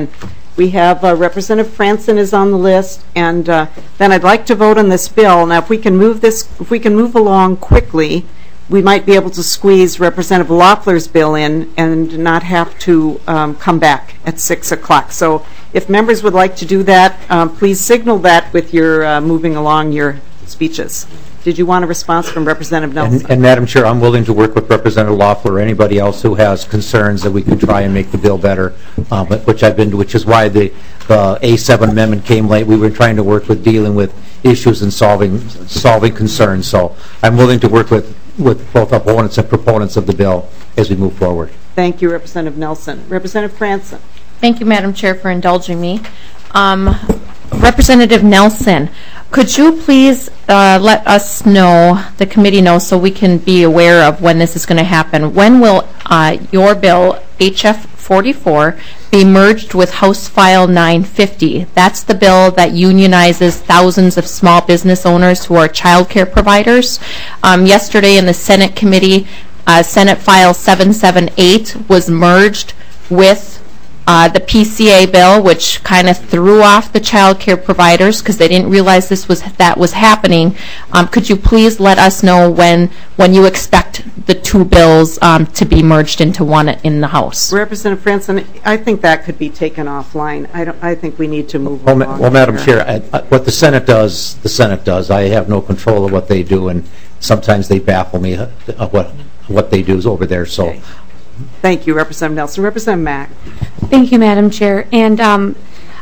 We have uh, Representative Franson is on the list, and uh, then I'd like to vote on this bill. Now, if we can move this, if we can move along quickly, we might be able to squeeze Representative Loeffler's bill in and not have to um, come back at six o'clock. So if members would like to do that, um, please signal that with your uh, moving along your speeches. Did you want a response from Representative Nelson? And, and Madam Chair, I'm willing to work with Representative Loeffler or anybody else who has concerns that we can try and make the bill better, uh, but which I've been, which is why the, the A seven amendment came late. We were trying to work with dealing with issues and solving solving concerns. So I'm willing to work with, with both opponents and proponents of the bill as we move forward. Thank you, Representative Nelson. Representative Franson. Thank you, Madam Chair, for indulging me. Um, Representative Nelson, could you please uh, let us know, the committee know, so we can be aware of when this is going to happen? When will uh, your bill, H F forty-four, be merged with House File nine fifty? That's the bill that unionizes thousands of small business owners who are child care providers. Um, yesterday in the Senate committee, uh, Senate File seven seventy-eight was merged with Uh, the P C A bill, which kind of threw off the child care providers because they didn't realize this was that was happening. Um, could you please let us know when when you expect the two bills um, to be merged into one in the House? Representative Franson, I think that could be taken offline. I don't. I think we need to move Well, along. ma well Madam here. Chair, I, I, what the Senate does, the Senate does. I have no control of what they do, and sometimes they baffle me uh, of what what they do is over there. So. Okay. Thank you, Representative Nelson. Representative Mack. Thank you, Madam Chair. And um,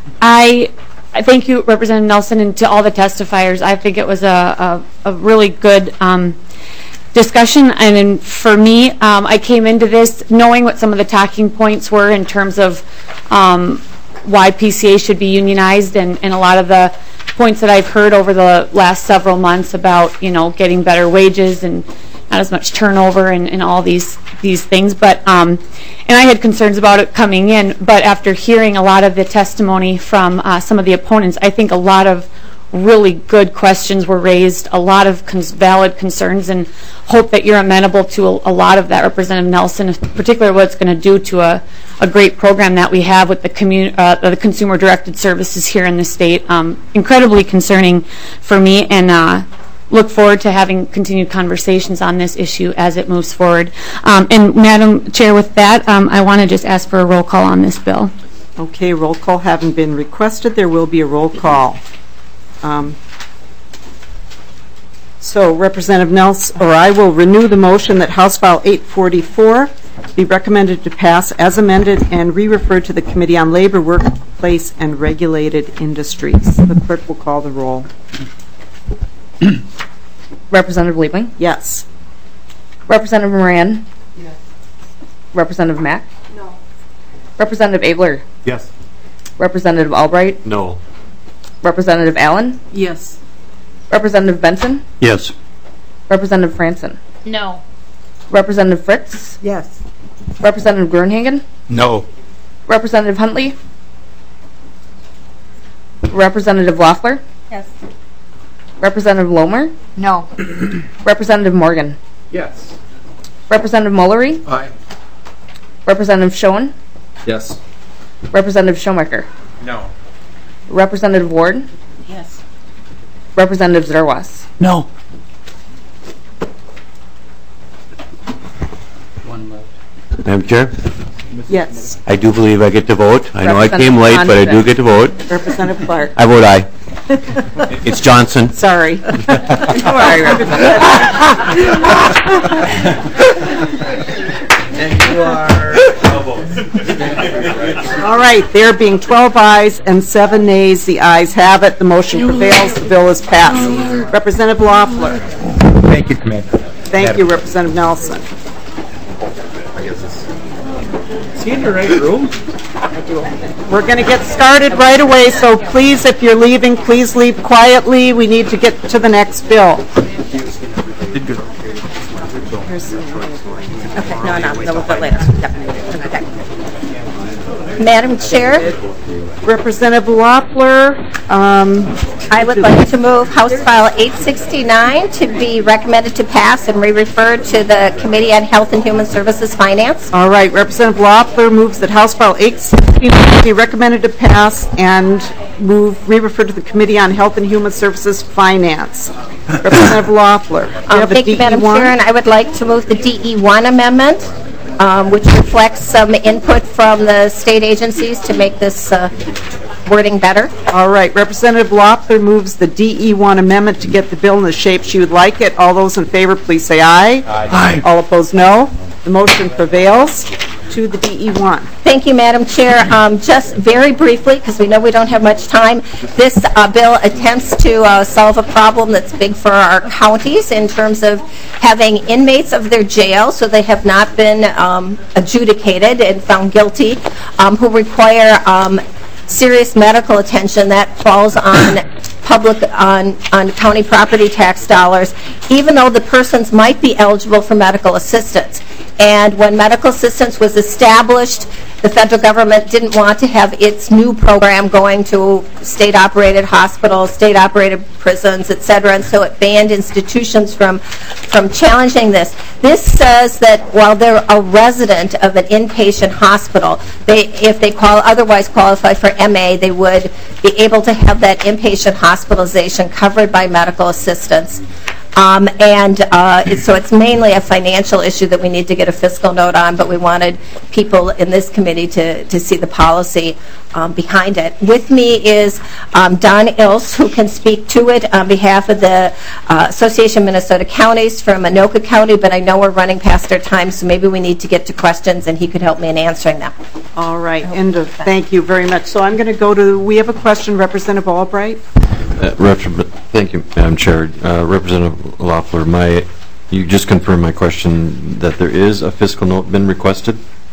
I, I thank you, Representative Nelson, and to all the testifiers. I think it was a, a, a really good um, discussion. And in, for me, um, I came into this knowing what some of the talking points were in terms of um, why P C A should be unionized, and, and a lot of the points that I've heard over the last several months about, you know, getting better wages and not as much turnover and, and all these these things. But um, and I had concerns about it coming in, but after hearing a lot of the testimony from uh, some of the opponents, I think a lot of really good questions were raised, a lot of cons valid concerns, and hope that you're amenable to a, a lot of that, Representative Nelson, particularly what it's going to do to a, a great program that we have with the, commu uh, the consumer-directed services here in the state. Um, incredibly concerning for me, and uh, look forward to having continued conversations on this issue as it moves forward. Um, and Madam Chair, with that, um, I want to just ask for a roll call on this bill. Okay, roll call having been requested, there will be a roll call. Um, so, Representative Nelson, or I will renew the motion that House File eight forty-four be recommended to pass as amended and re-referred to the Committee on Labor, Workplace, and Regulated Industries. The clerk will call the roll. Representative Liebling? Yes. Representative Moran? Yes. Representative Mack? No. Representative Abler? Yes. Representative Albright? No. Representative Allen? Yes. Representative Benson? Yes. Representative Franson? No. Representative Fritz? Yes. Representative Gernhagen? No. Representative Huntley? Representative Loeffler? Yes. Representative Lomer? No. Representative Morgan? Yes. Representative Mullery? Aye. Representative Schoen? Yes. Representative Schomaker? No. Representative Ward? Yes. Representative Zerwas? No. One left. Madam Chair, Yes. I do believe I get to vote. I know I came Representative late, but I do Johnson. get to vote. Representative Clark. I vote aye. It's Johnson. Sorry. Sorry, Representative. And you are... All right, there being twelve ayes and seven nays, the ayes have it. The motion prevails. The bill is passed. Representative Loeffler. Thank you, Commander. Thank you, Representative Nelson. Is he in the right room? We're going to get started right away, so please, if you're leaving, please leave quietly. We need to get to the next bill. Did good. Okay, no, no, we'll do it later. Yep. Okay. Madam Chair? Representative Loeffler, um, I would like to move House File eight sixty-nine to be recommended to pass and re-referred to the Committee on Health and Human Services Finance. All right, Representative Loeffler moves that House File eight sixty-nine be recommended to pass and move, re-refer to the Committee on Health and Human Services Finance. Representative Loeffler, do you Um, have a Thank you, D E Madam one? Chair, and I would like to move the D E one amendment, um, which reflects some input from the state agencies to make this uh, wording better. All right, Representative Loeffler moves the D E one amendment to get the bill in the shape she would like it. All those in favor, please say aye. Aye. All opposed, no. The motion prevails to the D E one. Thank you, Madam Chair. Um, just very briefly, because we know we don't have much time, this uh, bill attempts to uh, solve a problem that's big for our counties in terms of having inmates of their jail, so they have not been um, adjudicated and found guilty, um, who require um, serious medical attention that falls on public, on, on county property tax dollars, even though the persons might be eligible for medical assistance. And when medical assistance was established, the federal government didn't want to have its new program going to state-operated hospitals, state-operated prisons, et cetera, and so it banned institutions from, from challenging this. This says that while they're a resident of an inpatient hospital, they, if they qual- otherwise qualify for M A, they would be able to have that inpatient hospitalization covered by medical assistance. Um, and uh, it, so it's mainly a financial issue that we need to get a fiscal note on, but we wanted people in this committee to, to see the policy um, behind it. With me is um, Don Ilse, who can speak to it on behalf of the uh, Association of Minnesota Counties from Anoka County, but I know we're running past our time, so maybe we need to get to questions, and he could help me in answering them. All right, and uh, thank you very much. So I'm going to go to, we have a question, Representative Albright. Uh, Thank you, Madam Chair. Uh, Representative Loeffler, my, you just confirmed my question that there is a fiscal note been requested?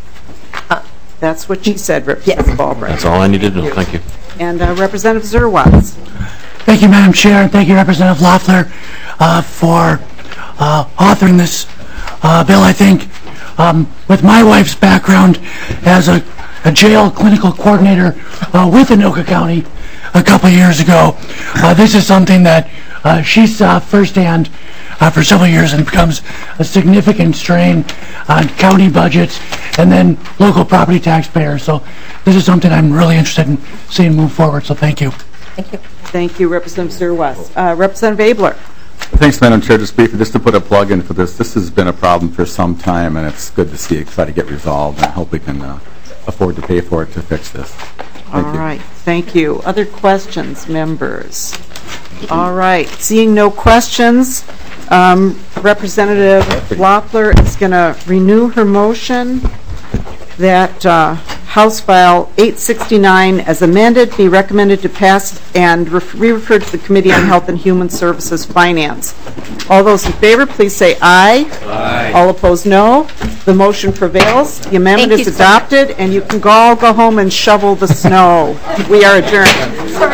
Uh, that's what she said, Representative yes. Albright. That's all I needed to know. Thank you. And uh, Representative Zerwas. Thank you, Madam Chair, and thank you, Representative Loeffler, uh, for uh, authoring this uh, bill. I think um, with my wife's background as a, a jail clinical coordinator uh, with Anoka County a couple of years ago, uh, this is something that uh, she saw firsthand uh, for several years, and becomes a significant strain on county budgets and then local property taxpayers. So this is something I'm really interested in seeing move forward, so thank you. Thank you. Thank you, Representative Zerwas. Uh, Representative Abler. Thanks, Madam Chair. Just briefly, just to put a plug in for this, this has been a problem for some time, and it's good to see it try to get resolved, and I hope we can uh, afford to pay for it to fix this. Thank All you. right, thank you. Other questions, members? All right, seeing no questions, um, Representative Loeffler is going to renew her motion that uh, House File eight sixty-nine as amended be recommended to pass and re-referred to the Committee on Health and Human Services Finance. All those in favor, please say aye. Aye. All opposed, no. The motion prevails. The amendment Thank is you so adopted, and you can all go home and shovel the snow. We are adjourned.